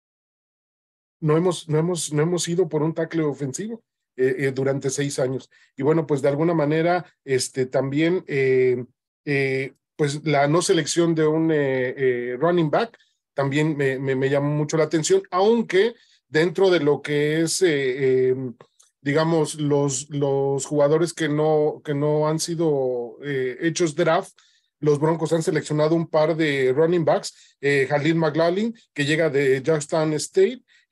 No hemos, no hemos, no hemos ido por un tackle ofensivo eh, eh, durante seis años. Y bueno, pues de alguna manera, este, también, eh, eh, pues la no selección de un eh, eh, running back también me, me, me llamó mucho la atención, aunque dentro de lo que es... Eh, eh, digamos, los, los jugadores que no, que no han sido eh, hechos draft, los Broncos han seleccionado un par de running backs, eh, Khalil McLaughlin, que llega de Jackson State,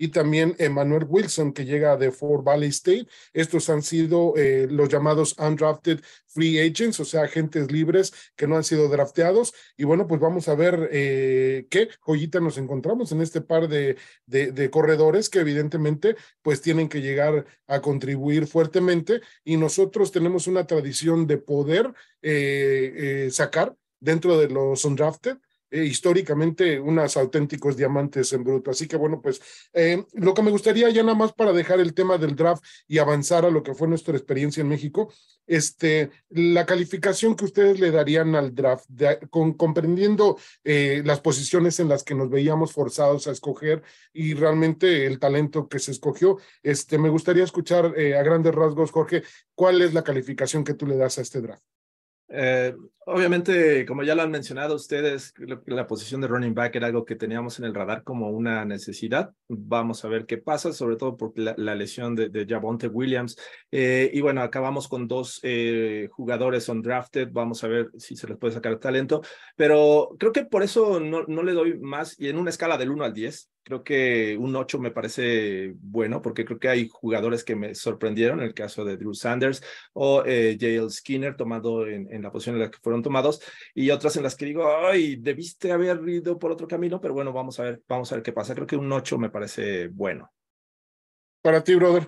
y también Emmanuel Wilson, que llega de Fort Valley State. Estos han sido eh, los llamados undrafted free agents, o sea, agentes libres que no han sido drafteados. Y bueno, pues vamos a ver eh, qué joyita nos encontramos en este par de, de, de corredores que evidentemente pues tienen que llegar a contribuir fuertemente, y nosotros tenemos una tradición de poder eh, eh, sacar dentro de los undrafted Eh, históricamente unos auténticos diamantes en bruto. Así que bueno, pues eh, lo que me gustaría ya nada más para dejar el tema del draft y avanzar a lo que fue nuestra experiencia en México, este, la calificación que ustedes le darían al draft, de, con, comprendiendo eh, las posiciones en las que nos veíamos forzados a escoger y realmente el talento que se escogió. Este, me gustaría escuchar eh, a grandes rasgos, Jorge, ¿cuál es la calificación que tú le das a este draft? Eh, obviamente, como ya lo han mencionado ustedes, la posición de running back era algo que teníamos en el radar como una necesidad. Vamos a ver qué pasa, sobre todo por la, la lesión de, de Javonte Williams. Eh, y bueno, acabamos con dos eh, jugadores undrafted. Vamos a ver si se les puede sacar talento. Pero creo que por eso no, no le doy más. Y en una escala del uno al diez, creo que un ocho me parece bueno, porque creo que hay jugadores que me sorprendieron, en el caso de Drew Sanders o eh, J L Skinner, tomado en, en la posición en la que fueron tomados, y otras en las que digo, ay, debiste haber ido por otro camino, pero bueno, vamos a ver, vamos a ver qué pasa. Creo que un ocho me parece bueno. Para ti, brother.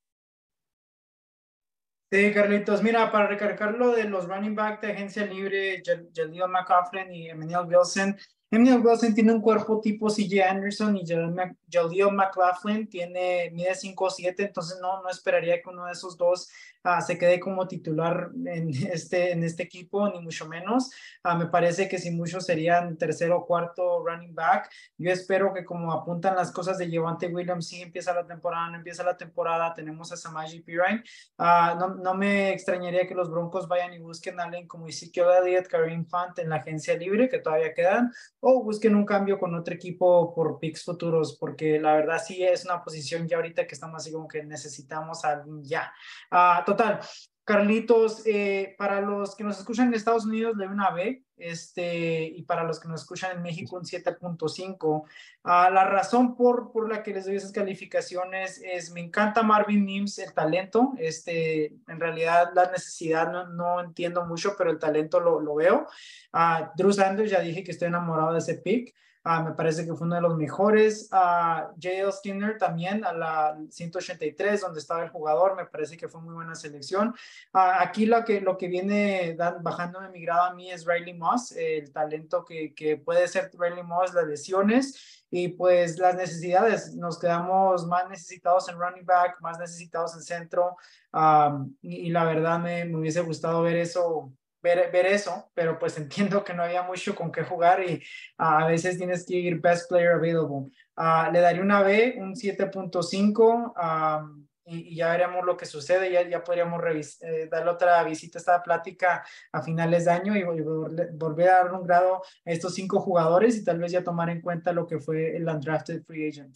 Sí, Carlitos, mira, para recargar lo de los running back de agencia libre, Jaleel McLaughlin y Emmanuel Wilson. Emmanuel Wilson tiene un cuerpo tipo C J Anderson, y Jaleel McLaughlin tiene, mide cinco siete, entonces no, no esperaría que uno de esos dos uh, se quede como titular en este, en este equipo, ni mucho menos. Uh, me parece que si muchos serían tercero o cuarto running back. Yo espero que, como apuntan las cosas de Javonte Williams, sí empieza la temporada, no empieza la temporada, tenemos a Samaje Perine. Uh, no, no me extrañaría que los Broncos vayan y busquen a alguien como Ezekiel Elliott, Kareem Hunt en la agencia libre, que todavía quedan, o busquen un cambio con otro equipo por picks futuros, porque la verdad sí es una posición ya ahorita que estamos así como que necesitamos a alguien ya. Uh, total, Carlitos, eh, para los que nos escuchan en Estados Unidos le doy una B, este, y para los que nos escuchan en México un siete punto cinco. Uh, la razón por, por la que les doy esas calificaciones es, me encanta Marvin Mims, el talento, este, en realidad la necesidad no, no entiendo mucho, pero el talento lo, lo veo. Uh, Drew Sanders, ya dije que estoy enamorado de ese pick. Uh, me parece que fue uno de los mejores. Uh, J L Skinner también a la ciento ochenta y tres, donde estaba el jugador, me parece que fue muy buena selección. Uh, aquí lo que, lo que viene dan, bajándome mi grado a mí es Riley Moss, eh, el talento que, que puede ser Riley Moss, las lesiones y pues las necesidades. Nos quedamos más necesitados en running back, más necesitados en centro, um, y, y la verdad me, me hubiese gustado ver eso. Ver, ver eso, pero pues entiendo que no había mucho con qué jugar y uh, a veces tienes que ir best player available. Uh, le daría una B, un siete punto cinco, um, y, y ya veremos lo que sucede. Ya, ya podríamos revis eh, darle otra visita a esta plática a finales de año y, y volver, volver a dar un grado a estos cinco jugadores y tal vez ya tomar en cuenta lo que fue el undrafted free agent.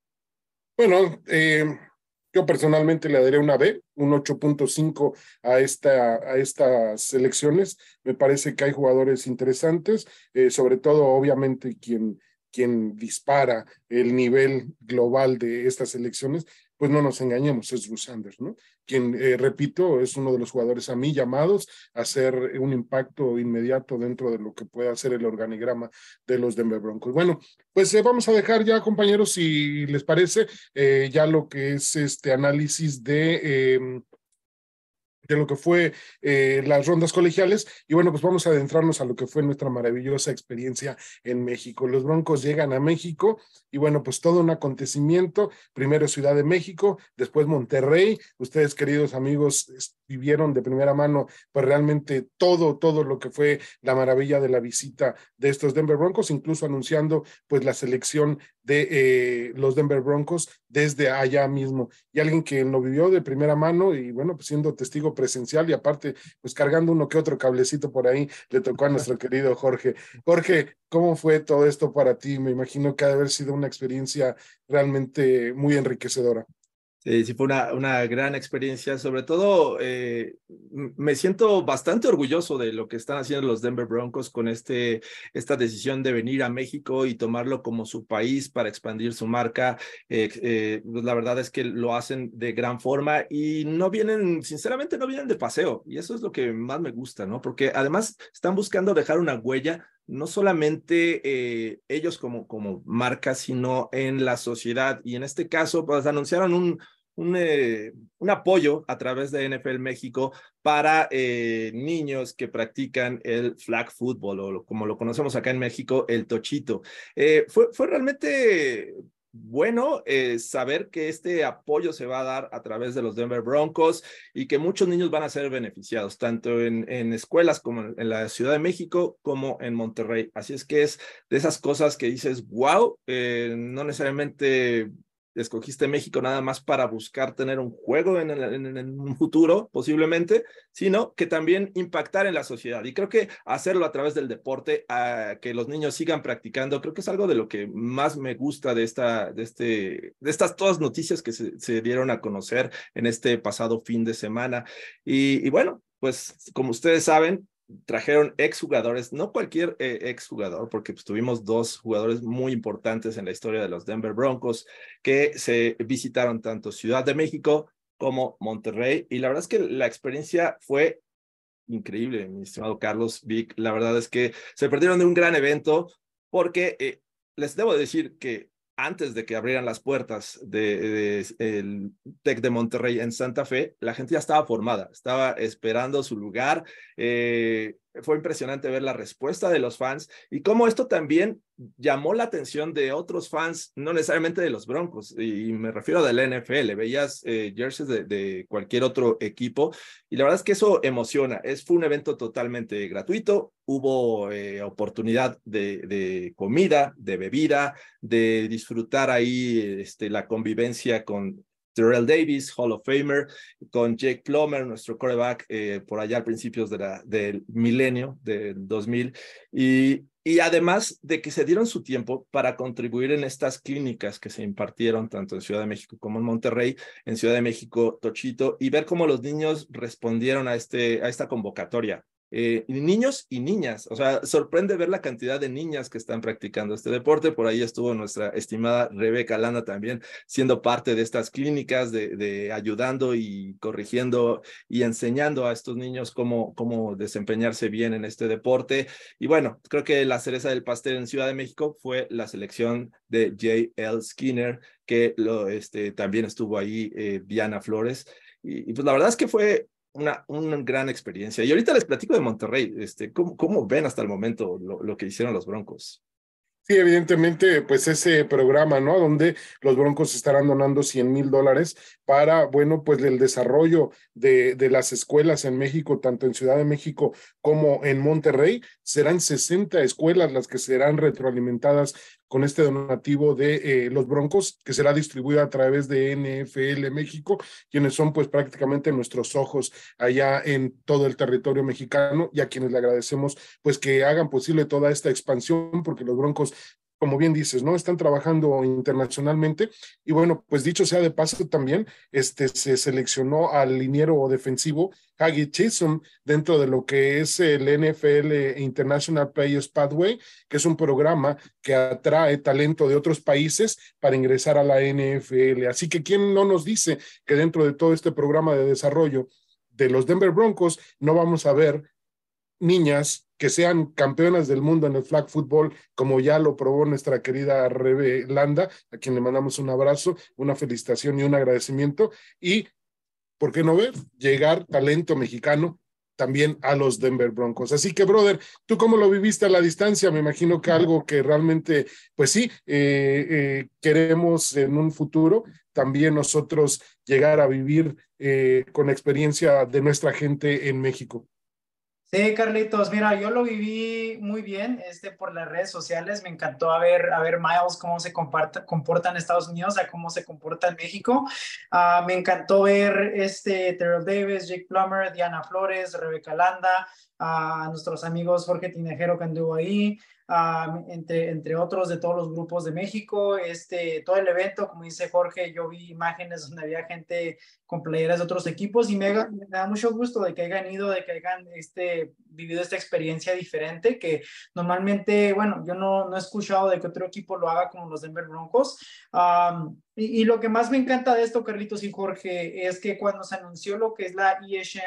Bueno, eh... yo personalmente le daré una B, un ocho punto cinco a, esta, a estas elecciones. Me parece que hay jugadores interesantes, eh, sobre todo, obviamente, quien, quien dispara el nivel global de estas elecciones, pues no nos engañemos, es Drew Sanders, ¿no? Quien, eh, repito, es uno de los jugadores a mí llamados a hacer un impacto inmediato dentro de lo que pueda hacer el organigrama de los Denver Broncos. Bueno, pues eh, vamos a dejar ya, compañeros, si les parece, eh, ya lo que es este análisis de... Eh, de lo que fue eh, las rondas colegiales, y bueno, pues vamos a adentrarnos a lo que fue nuestra maravillosa experiencia en México. Los Broncos llegan a México, y bueno, pues todo un acontecimiento, primero Ciudad de México, después Monterrey. Ustedes, queridos amigos, vivieron de primera mano, pues realmente todo, todo lo que fue la maravilla de la visita de estos Denver Broncos, incluso anunciando pues la selección de eh, los Denver Broncos desde allá mismo, y alguien que lo vivió de primera mano, y bueno, pues siendo testigo presencial, y aparte, pues cargando uno que otro cablecito por ahí, le tocó a nuestro querido Jorge. Jorge, ¿cómo fue todo esto para ti? Me imagino que ha de haber sido una experiencia realmente muy enriquecedora. Eh, sí, fue una, una gran experiencia. Sobre todo, eh, me siento bastante orgulloso de lo que están haciendo los Denver Broncos con este, esta decisión de venir a México y tomarlo como su país para expandir su marca. Eh, eh, pues la verdad es que lo hacen de gran forma y no vienen, sinceramente, no vienen de paseo. Y eso es lo que más me gusta, ¿no? Porque además están buscando dejar una huella no solamente eh, ellos como, como marca, sino en la sociedad. Y en este caso, pues anunciaron un, un, eh, un apoyo a través de N F L México para eh, niños que practican el flag football, o lo, como lo conocemos acá en México, el tochito. Eh, fue, fue realmente bueno eh, saber que este apoyo se va a dar a través de los Denver Broncos y que muchos niños van a ser beneficiados, tanto en, en escuelas como en, en la Ciudad de México como en Monterrey. Así es que es de esas cosas que dices, wow, eh, no necesariamente escogiste México nada más para buscar tener un juego en, el, en, en un futuro, posiblemente, sino que también impactar en la sociedad. Y creo que hacerlo a través del deporte, a que los niños sigan practicando, creo que es algo de lo que más me gusta de, esta, de, este, de estas todas noticias que se, se dieron a conocer en este pasado fin de semana. Y, y bueno, pues como ustedes saben, trajeron exjugadores, no cualquier eh, exjugador, porque pues, tuvimos dos jugadores muy importantes en la historia de los Denver Broncos que se visitaron tanto Ciudad de México como Monterrey, y la verdad es que la experiencia fue increíble, mi estimado Carlos, Vic. La verdad es que se perdieron de un gran evento porque eh, les debo decir que antes de que abrieran las puertas del de, de, el TEC de Monterrey en Santa Fe, la gente ya estaba formada, estaba esperando su lugar. Eh, fue impresionante ver la respuesta de los fans y cómo esto también llamó la atención de otros fans, no necesariamente de los Broncos, y me refiero del N F L. Veías eh, jerseys de, de cualquier otro equipo y la verdad es que eso emociona. Es, fue un evento totalmente gratuito, hubo eh, oportunidad de, de comida, de bebida, de disfrutar ahí este, la convivencia con Terrell Davis, Hall of Famer, con Jake Plummer, nuestro quarterback, eh, por allá a principios de la, del milenio, del dos mil, y, y además de que se dieron su tiempo para contribuir en estas clínicas que se impartieron tanto en Ciudad de México como en Monterrey, en Ciudad de México, Tochito, y ver cómo los niños respondieron a, este, a esta convocatoria. Eh, niños y niñas, o sea, sorprende ver la cantidad de niñas que están practicando este deporte. Por ahí estuvo nuestra estimada Rebeca Landa también siendo parte de estas clínicas, de, de ayudando y corrigiendo y enseñando a estos niños cómo, cómo desempeñarse bien en este deporte. Y bueno, creo que la cereza del pastel en Ciudad de México fue la selección de J L Skinner, que lo, este, también estuvo ahí eh, Diana Flores. Y, y pues la verdad es que fue Una, una gran experiencia. Y ahorita les platico de Monterrey. Este, ¿cómo, cómo ven hasta el momento lo, lo que hicieron los Broncos? Sí, evidentemente, pues ese programa, ¿no? Donde los Broncos estarán donando cien mil dólares para, bueno, pues el desarrollo de, de las escuelas en México, tanto en Ciudad de México como en Monterrey. Serán sesenta escuelas las que serán retroalimentadas con este donativo de eh, los Broncos, que será distribuido a través de N F L México, quienes son pues prácticamente nuestros ojos allá en todo el territorio mexicano, y a quienes le agradecemos pues que hagan posible toda esta expansión, porque los Broncos, como bien dices, ¿no? Están trabajando internacionalmente. Y bueno, pues dicho sea de paso también, este, se seleccionó al liniero defensivo Haggy Chisholm dentro de lo que es el N F L International Players Pathway, que es un programa que atrae talento de otros países para ingresar a la N F L. Así que ¿quién no nos dice que dentro de todo este programa de desarrollo de los Denver Broncos no vamos a ver niñas que sean campeonas del mundo en el flag football, como ya lo probó nuestra querida Rebe Landa, a quien le mandamos un abrazo, una felicitación y un agradecimiento? Y, ¿por qué no ver? Llegar talento mexicano también a los Denver Broncos. Así que, brother, ¿tú cómo lo viviste a la distancia? Me imagino que algo que realmente, pues sí, eh, eh, queremos en un futuro también nosotros llegar a vivir eh, con experiencia de nuestra gente en México. Sí, Carlitos, mira, yo lo viví muy bien este, por las redes sociales. Me encantó a ver, a ver Miles cómo se comporta, comporta en Estados Unidos, a cómo se comporta en México. Uh, me encantó ver este, Terrell Davis, Jake Plummer, Diana Flores, Rebeca Landa, a uh, nuestros amigos Jorge Tinejero que anduvo ahí, uh, entre, entre otros de todos los grupos de México. Este, todo el evento, como dice Jorge, yo vi imágenes donde había gente con playeras de otros equipos y me, me da mucho gusto de que hayan ido, de que hayan este, vivido esta experiencia diferente, que normalmente, bueno, yo no, no he escuchado de que otro equipo lo haga como los Denver Broncos. Um, y, y lo que más me encanta de esto, Carlitos y Jorge, es que cuando se anunció lo que es la I H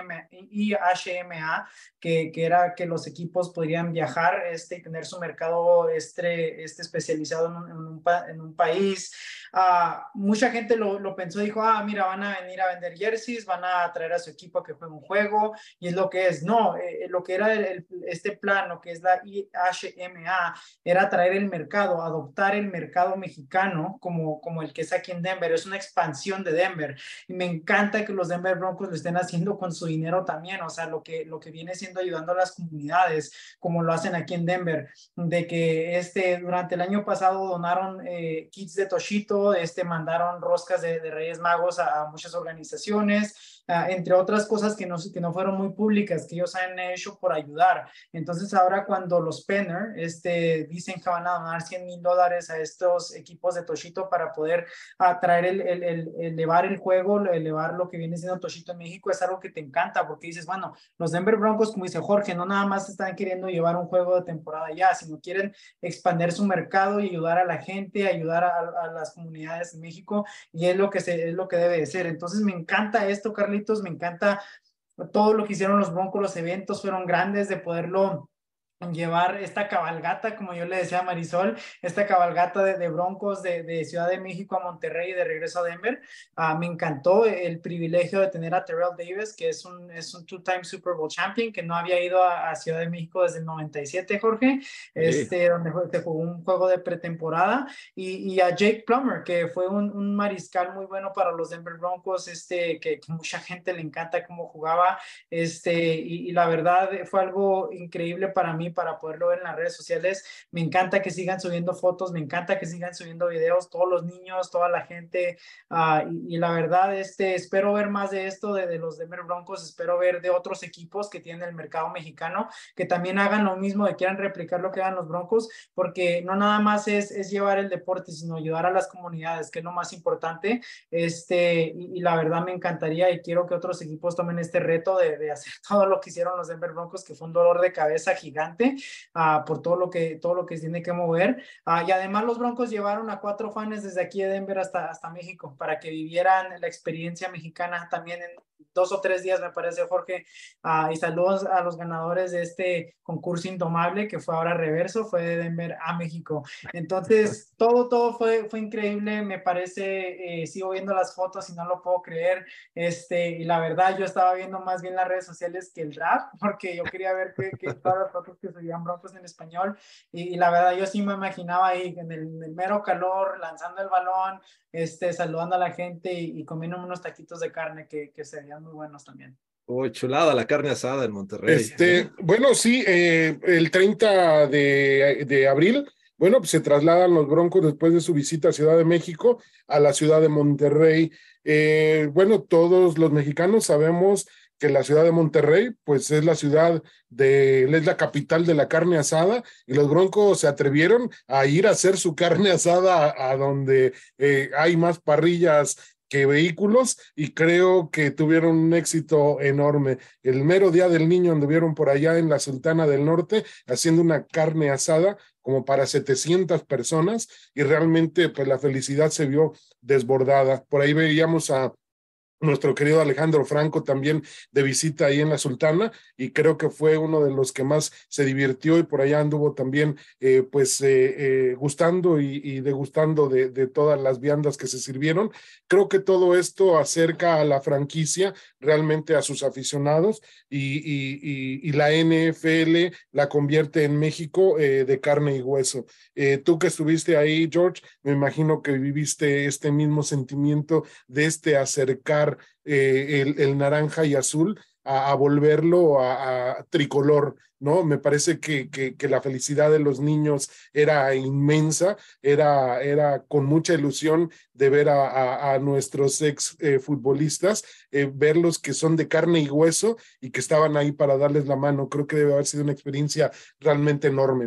M A, que, que era que los equipos podrían viajar este, y tener su mercado este, este especializado en un, en un, en un país, uh, mucha gente lo, lo pensó, dijo, ah, mira, van a venir a vender jerseys, van a traer a su equipo a que juegue un juego, y es lo que es. No, eh, lo que era el, el, este plan, lo que es la I H M A, era traer el mercado, adoptar el mercado mexicano como, como el que es aquí en Denver. Es una expansión de Denver y me encanta que los Denver Broncos lo estén haciendo con su dinero también, o sea, lo que, lo que viene siendo ayudando a las comunidades, como lo hacen aquí en Denver, de que este, durante el año pasado donaron eh, kits de Toshito, este, mandaron roscas de, de Reyes Magos a, a muchas organizaciones, uh, entre otras cosas que no, que no fueron muy públicas, que ellos han hecho por ayudar. Entonces ahora cuando los Penner este, dicen que van a donar cien mil dólares a estos equipos de Toshito para poder atraer, el, el, el, elevar el juego, elevar lo que viene siendo Toshito en México, es algo que te encanta, porque dices, bueno, los Denver Broncos, como dice Jorge, no nada más están queriendo llevar un juego de temporada ya, sino quieren expandir su mercado y ayudar a la gente, ayudar a, a las comunidades de México, y es lo que, se, es lo que debe de ser. Entonces me encanta esto, Carlitos, me encanta todo lo que hicieron los Broncos, los eventos fueron grandes de poderlo llevar esta cabalgata, como yo le decía a Marisol, esta cabalgata de, de Broncos de, de Ciudad de México a Monterrey y de regreso a Denver. Uh, me encantó el privilegio de tener a Terrell Davis, que es un, es un two-time Super Bowl champion, que no había ido a, a Ciudad de México desde el noventa y siete, Jorge, sí. este, donde se jugó un juego de pretemporada, y, y a Jake Plummer, que fue un, un mariscal muy bueno para los Denver Broncos, este, que, que mucha gente le encanta cómo jugaba, este, y, y la verdad fue algo increíble para mí, para poderlo ver en las redes sociales. Me encanta que sigan subiendo fotos, me encanta que sigan subiendo videos, todos los niños, toda la gente, uh, y, y la verdad, este, espero ver más de esto de, de los Denver Broncos, espero ver de otros equipos que tienen el mercado mexicano, que también hagan lo mismo, que quieran replicar lo que hagan los Broncos, porque no nada más es, es llevar el deporte, sino ayudar a las comunidades, que es lo más importante, este, y, y la verdad me encantaría y quiero que otros equipos tomen este reto de, de hacer todo lo que hicieron los Denver Broncos, que fue un dolor de cabeza gigante, Uh, por todo lo que todo lo que tiene que mover, uh, y además los Broncos llevaron a cuatro fans desde aquí de Denver hasta, hasta México para que vivieran la experiencia mexicana también en dos o tres días, me parece, Jorge, uh, y saludos a los ganadores de este concurso indomable que fue ahora reverso, fue de Denver a México. Entonces todo todo fue, fue increíble, me parece, eh, sigo viendo las fotos y no lo puedo creer, este, y la verdad yo estaba viendo más bien las redes sociales que el draft, porque yo quería ver que, que todas las fotos que subían Broncos en español, y, y la verdad yo sí me imaginaba ahí en el, en el mero calor, lanzando el balón, este, saludando a la gente y, y comiendo unos taquitos de carne que, que se veían muy buenos también. Oh, chulada la carne asada en Monterrey. Este, ¿eh? Bueno, sí, eh, el treinta de, de abril, bueno, pues se trasladan los Broncos después de su visita a Ciudad de México a la ciudad de Monterrey. Eh, bueno, todos los mexicanos sabemos que la ciudad de Monterrey, pues es la ciudad de, es la capital de la carne asada, y los Broncos se atrevieron a ir a hacer su carne asada a, a donde eh, hay más parrillas que vehículos, y creo que tuvieron un éxito enorme. El mero día del niño anduvieron por allá en la Sultana del Norte haciendo una carne asada como para setecientas personas, y realmente pues la felicidad se vio desbordada. Por ahí veíamos a nuestro querido Alejandro Franco también de visita ahí en la Sultana, y creo que fue uno de los que más se divirtió, y por allá anduvo también eh, pues eh, eh, gustando y, y degustando de, de todas las viandas que se sirvieron. Creo que todo esto acerca a la franquicia realmente a sus aficionados, y, y, y, y la N F L la convierte en México eh, de carne y hueso. Eh, tú que estuviste ahí, George, me imagino que viviste este mismo sentimiento de este acercar Eh, el, el naranja y azul a, a volverlo a, a tricolor, ¿no? Me parece que, que, que la felicidad de los niños era inmensa, era, era con mucha ilusión de ver a, a, a nuestros ex eh, futbolistas, eh, verlos que son de carne y hueso y que estaban ahí para darles la mano. Creo que debe haber sido una experiencia realmente enorme, ¿no?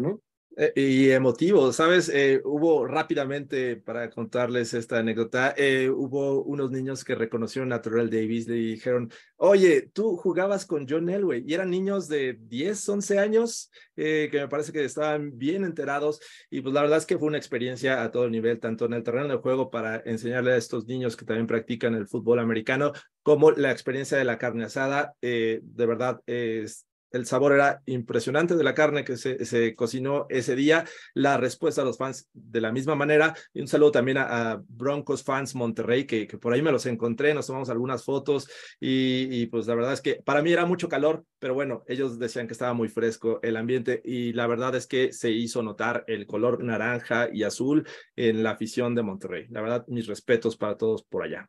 Eh, y emotivo, ¿sabes? Eh, hubo rápidamente, para contarles esta anécdota, eh, hubo unos niños que reconocieron a Terrell Davis, le dijeron, oye, tú jugabas con John Elway, y eran niños de diez, once años, eh, que me parece que estaban bien enterados, y pues la verdad es que fue una experiencia a todo nivel, tanto en el terreno de juego para enseñarle a estos niños que también practican el fútbol americano, como la experiencia de la carne asada, eh, de verdad es... El sabor era impresionante de la carne que se, se cocinó ese día, la respuesta a los fans de la misma manera, y un saludo también a, a Broncos Fans Monterrey, que, que por ahí me los encontré, nos tomamos algunas fotos, y, y pues la verdad es que para mí era mucho calor, pero bueno, ellos decían que estaba muy fresco el ambiente, y la verdad es que se hizo notar el color naranja y azul en la afición de Monterrey. La verdad, mis respetos para todos por allá.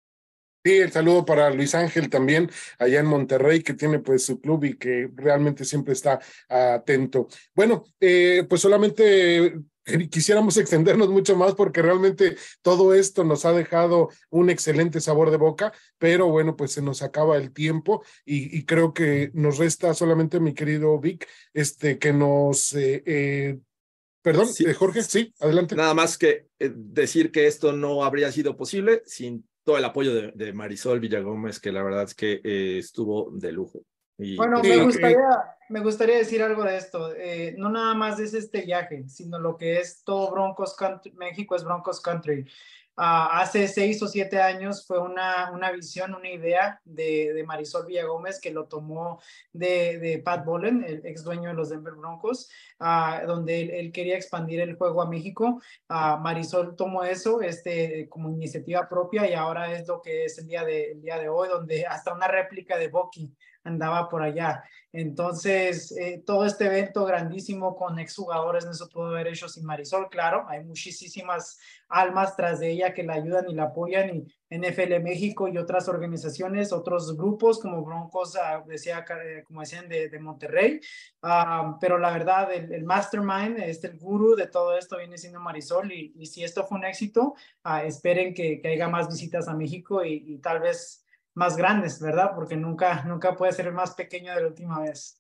Sí, el saludo para Luis Ángel también, allá en Monterrey, que tiene pues su club y que realmente siempre está atento. Bueno, eh, pues solamente quisiéramos extendernos mucho más porque realmente todo esto nos ha dejado un excelente sabor de boca, pero bueno, pues se nos acaba el tiempo y, y creo que nos resta solamente, mi querido Vic, este, que nos... Eh, eh, perdón, Sí, eh, Jorge, sí, adelante. nada más que eh, decir que esto no habría sido posible sin todo el apoyo de, de Marisol Villagómez, que la verdad es que eh, estuvo de lujo. Y Bueno, pues me Sí, nada. que gustaría, me gustaría decir algo de esto. Eh, no nada más es este viaje, sino lo que es todo Broncos Country. México es Broncos Country. Uh, hace seis o siete años fue una, una visión, una idea de, de Marisol Villagómez, que lo tomó de, de Pat Bowlen, el ex dueño de los Denver Broncos, uh, donde él, él quería expandir el juego a México. Uh, Marisol tomó eso este, como iniciativa propia, y ahora es lo que es el día de, el día de hoy, donde hasta una réplica de Bucky andaba por allá. Entonces, eh, todo este evento grandísimo con exjugadores no se pudo haber hecho sin Marisol, claro. Hay muchísimas almas tras de ella que la ayudan y la apoyan, y N F L México y otras organizaciones, otros grupos como Broncos, uh, decía, como decían, de, de Monterrey. Uh, pero la verdad, el, el mastermind, este, el gurú de todo esto viene siendo Marisol, y, y si esto fue un éxito, uh, esperen que, que haya más visitas a México y, y tal vez más grandes, ¿verdad? Porque nunca, nunca puede ser el más pequeño de la última vez.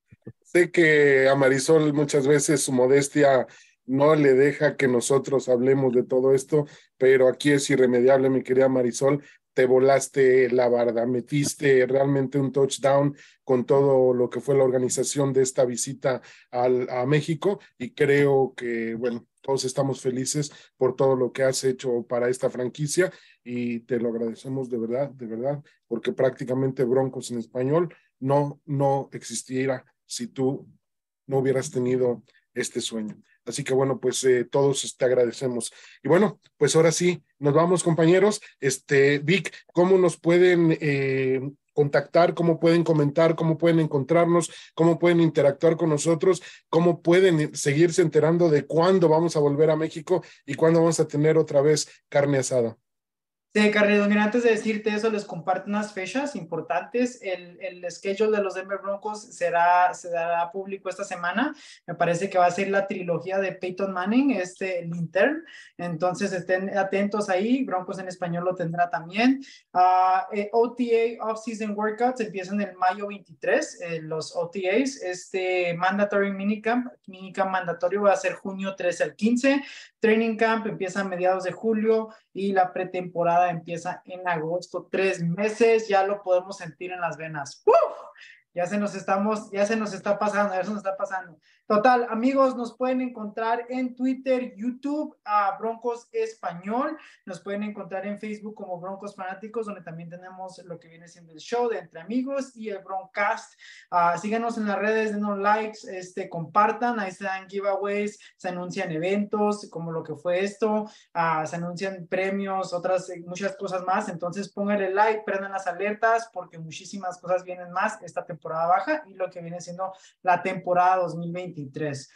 sé que a Marisol muchas veces su modestia no le deja que nosotros hablemos de todo esto, pero aquí es irremediable, mi querida Marisol, te volaste la barda, metiste realmente un touchdown con todo lo que fue la organización de esta visita al, a México, y creo que, bueno, todos estamos felices por todo lo que has hecho para esta franquicia y te lo agradecemos de verdad, de verdad, porque prácticamente Broncos en español no, no existiera si tú no hubieras tenido este sueño. Así que bueno, pues eh, todos te agradecemos. Y bueno, pues ahora sí, nos vamos, compañeros. Este, Vic, ¿cómo nos pueden eh, contactar? ¿Cómo pueden comentar? ¿Cómo pueden encontrarnos? ¿Cómo pueden interactuar con nosotros? ¿Cómo pueden seguirse enterando de cuándo vamos a volver a México y cuándo vamos a tener otra vez carne asada? Sí, Carlitos, mira, antes de decirte eso, les comparto unas fechas importantes. El, el schedule de los Denver Broncos será, se dará público esta semana. Me parece que va a ser la trilogía de Peyton Manning, este, el intern. Entonces, estén atentos ahí. Broncos en español lo tendrá también. Uh, eh, O T A, Off-Season Workouts, empiezan el mayo veintitrés, eh, los O T As. Este Mandatory Minicamp, Minicamp mandatorio va a ser junio trece al quince. Training Camp empieza a mediados de julio y la pretemporada empieza en agosto. Tres meses, ya lo podemos sentir en las venas. ¡Uf! Ya se nos estamos, ya se nos está pasando, ya se nos está pasando. Total, amigos, nos pueden encontrar en Twitter, YouTube, a Broncos Español. Nos pueden encontrar en Facebook como Broncos Fanáticos, donde también tenemos lo que viene siendo el show de Entre Amigos y el Broncast. Uh, síganos en las redes, denos likes, este, compartan, ahí se dan giveaways, se anuncian eventos, como lo que fue esto, uh, se anuncian premios, otras, muchas cosas más. Entonces, pónganle like, prendan las alertas, porque muchísimas cosas vienen más esta temporada baja y lo que viene siendo la temporada dos mil veintitrés.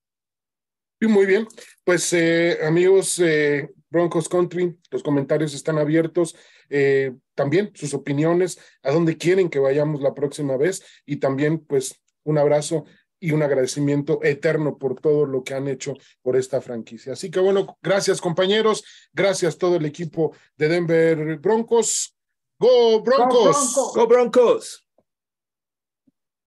Y muy bien, pues eh, amigos eh, Broncos Country, los comentarios están abiertos, eh, también sus opiniones, a dónde quieren que vayamos la próxima vez, y también pues un abrazo y un agradecimiento eterno por todo lo que han hecho por esta franquicia. Así que bueno, gracias compañeros, gracias todo el equipo de Denver Broncos. ¡Go Broncos! ¡Go Broncos! ¡Go Broncos!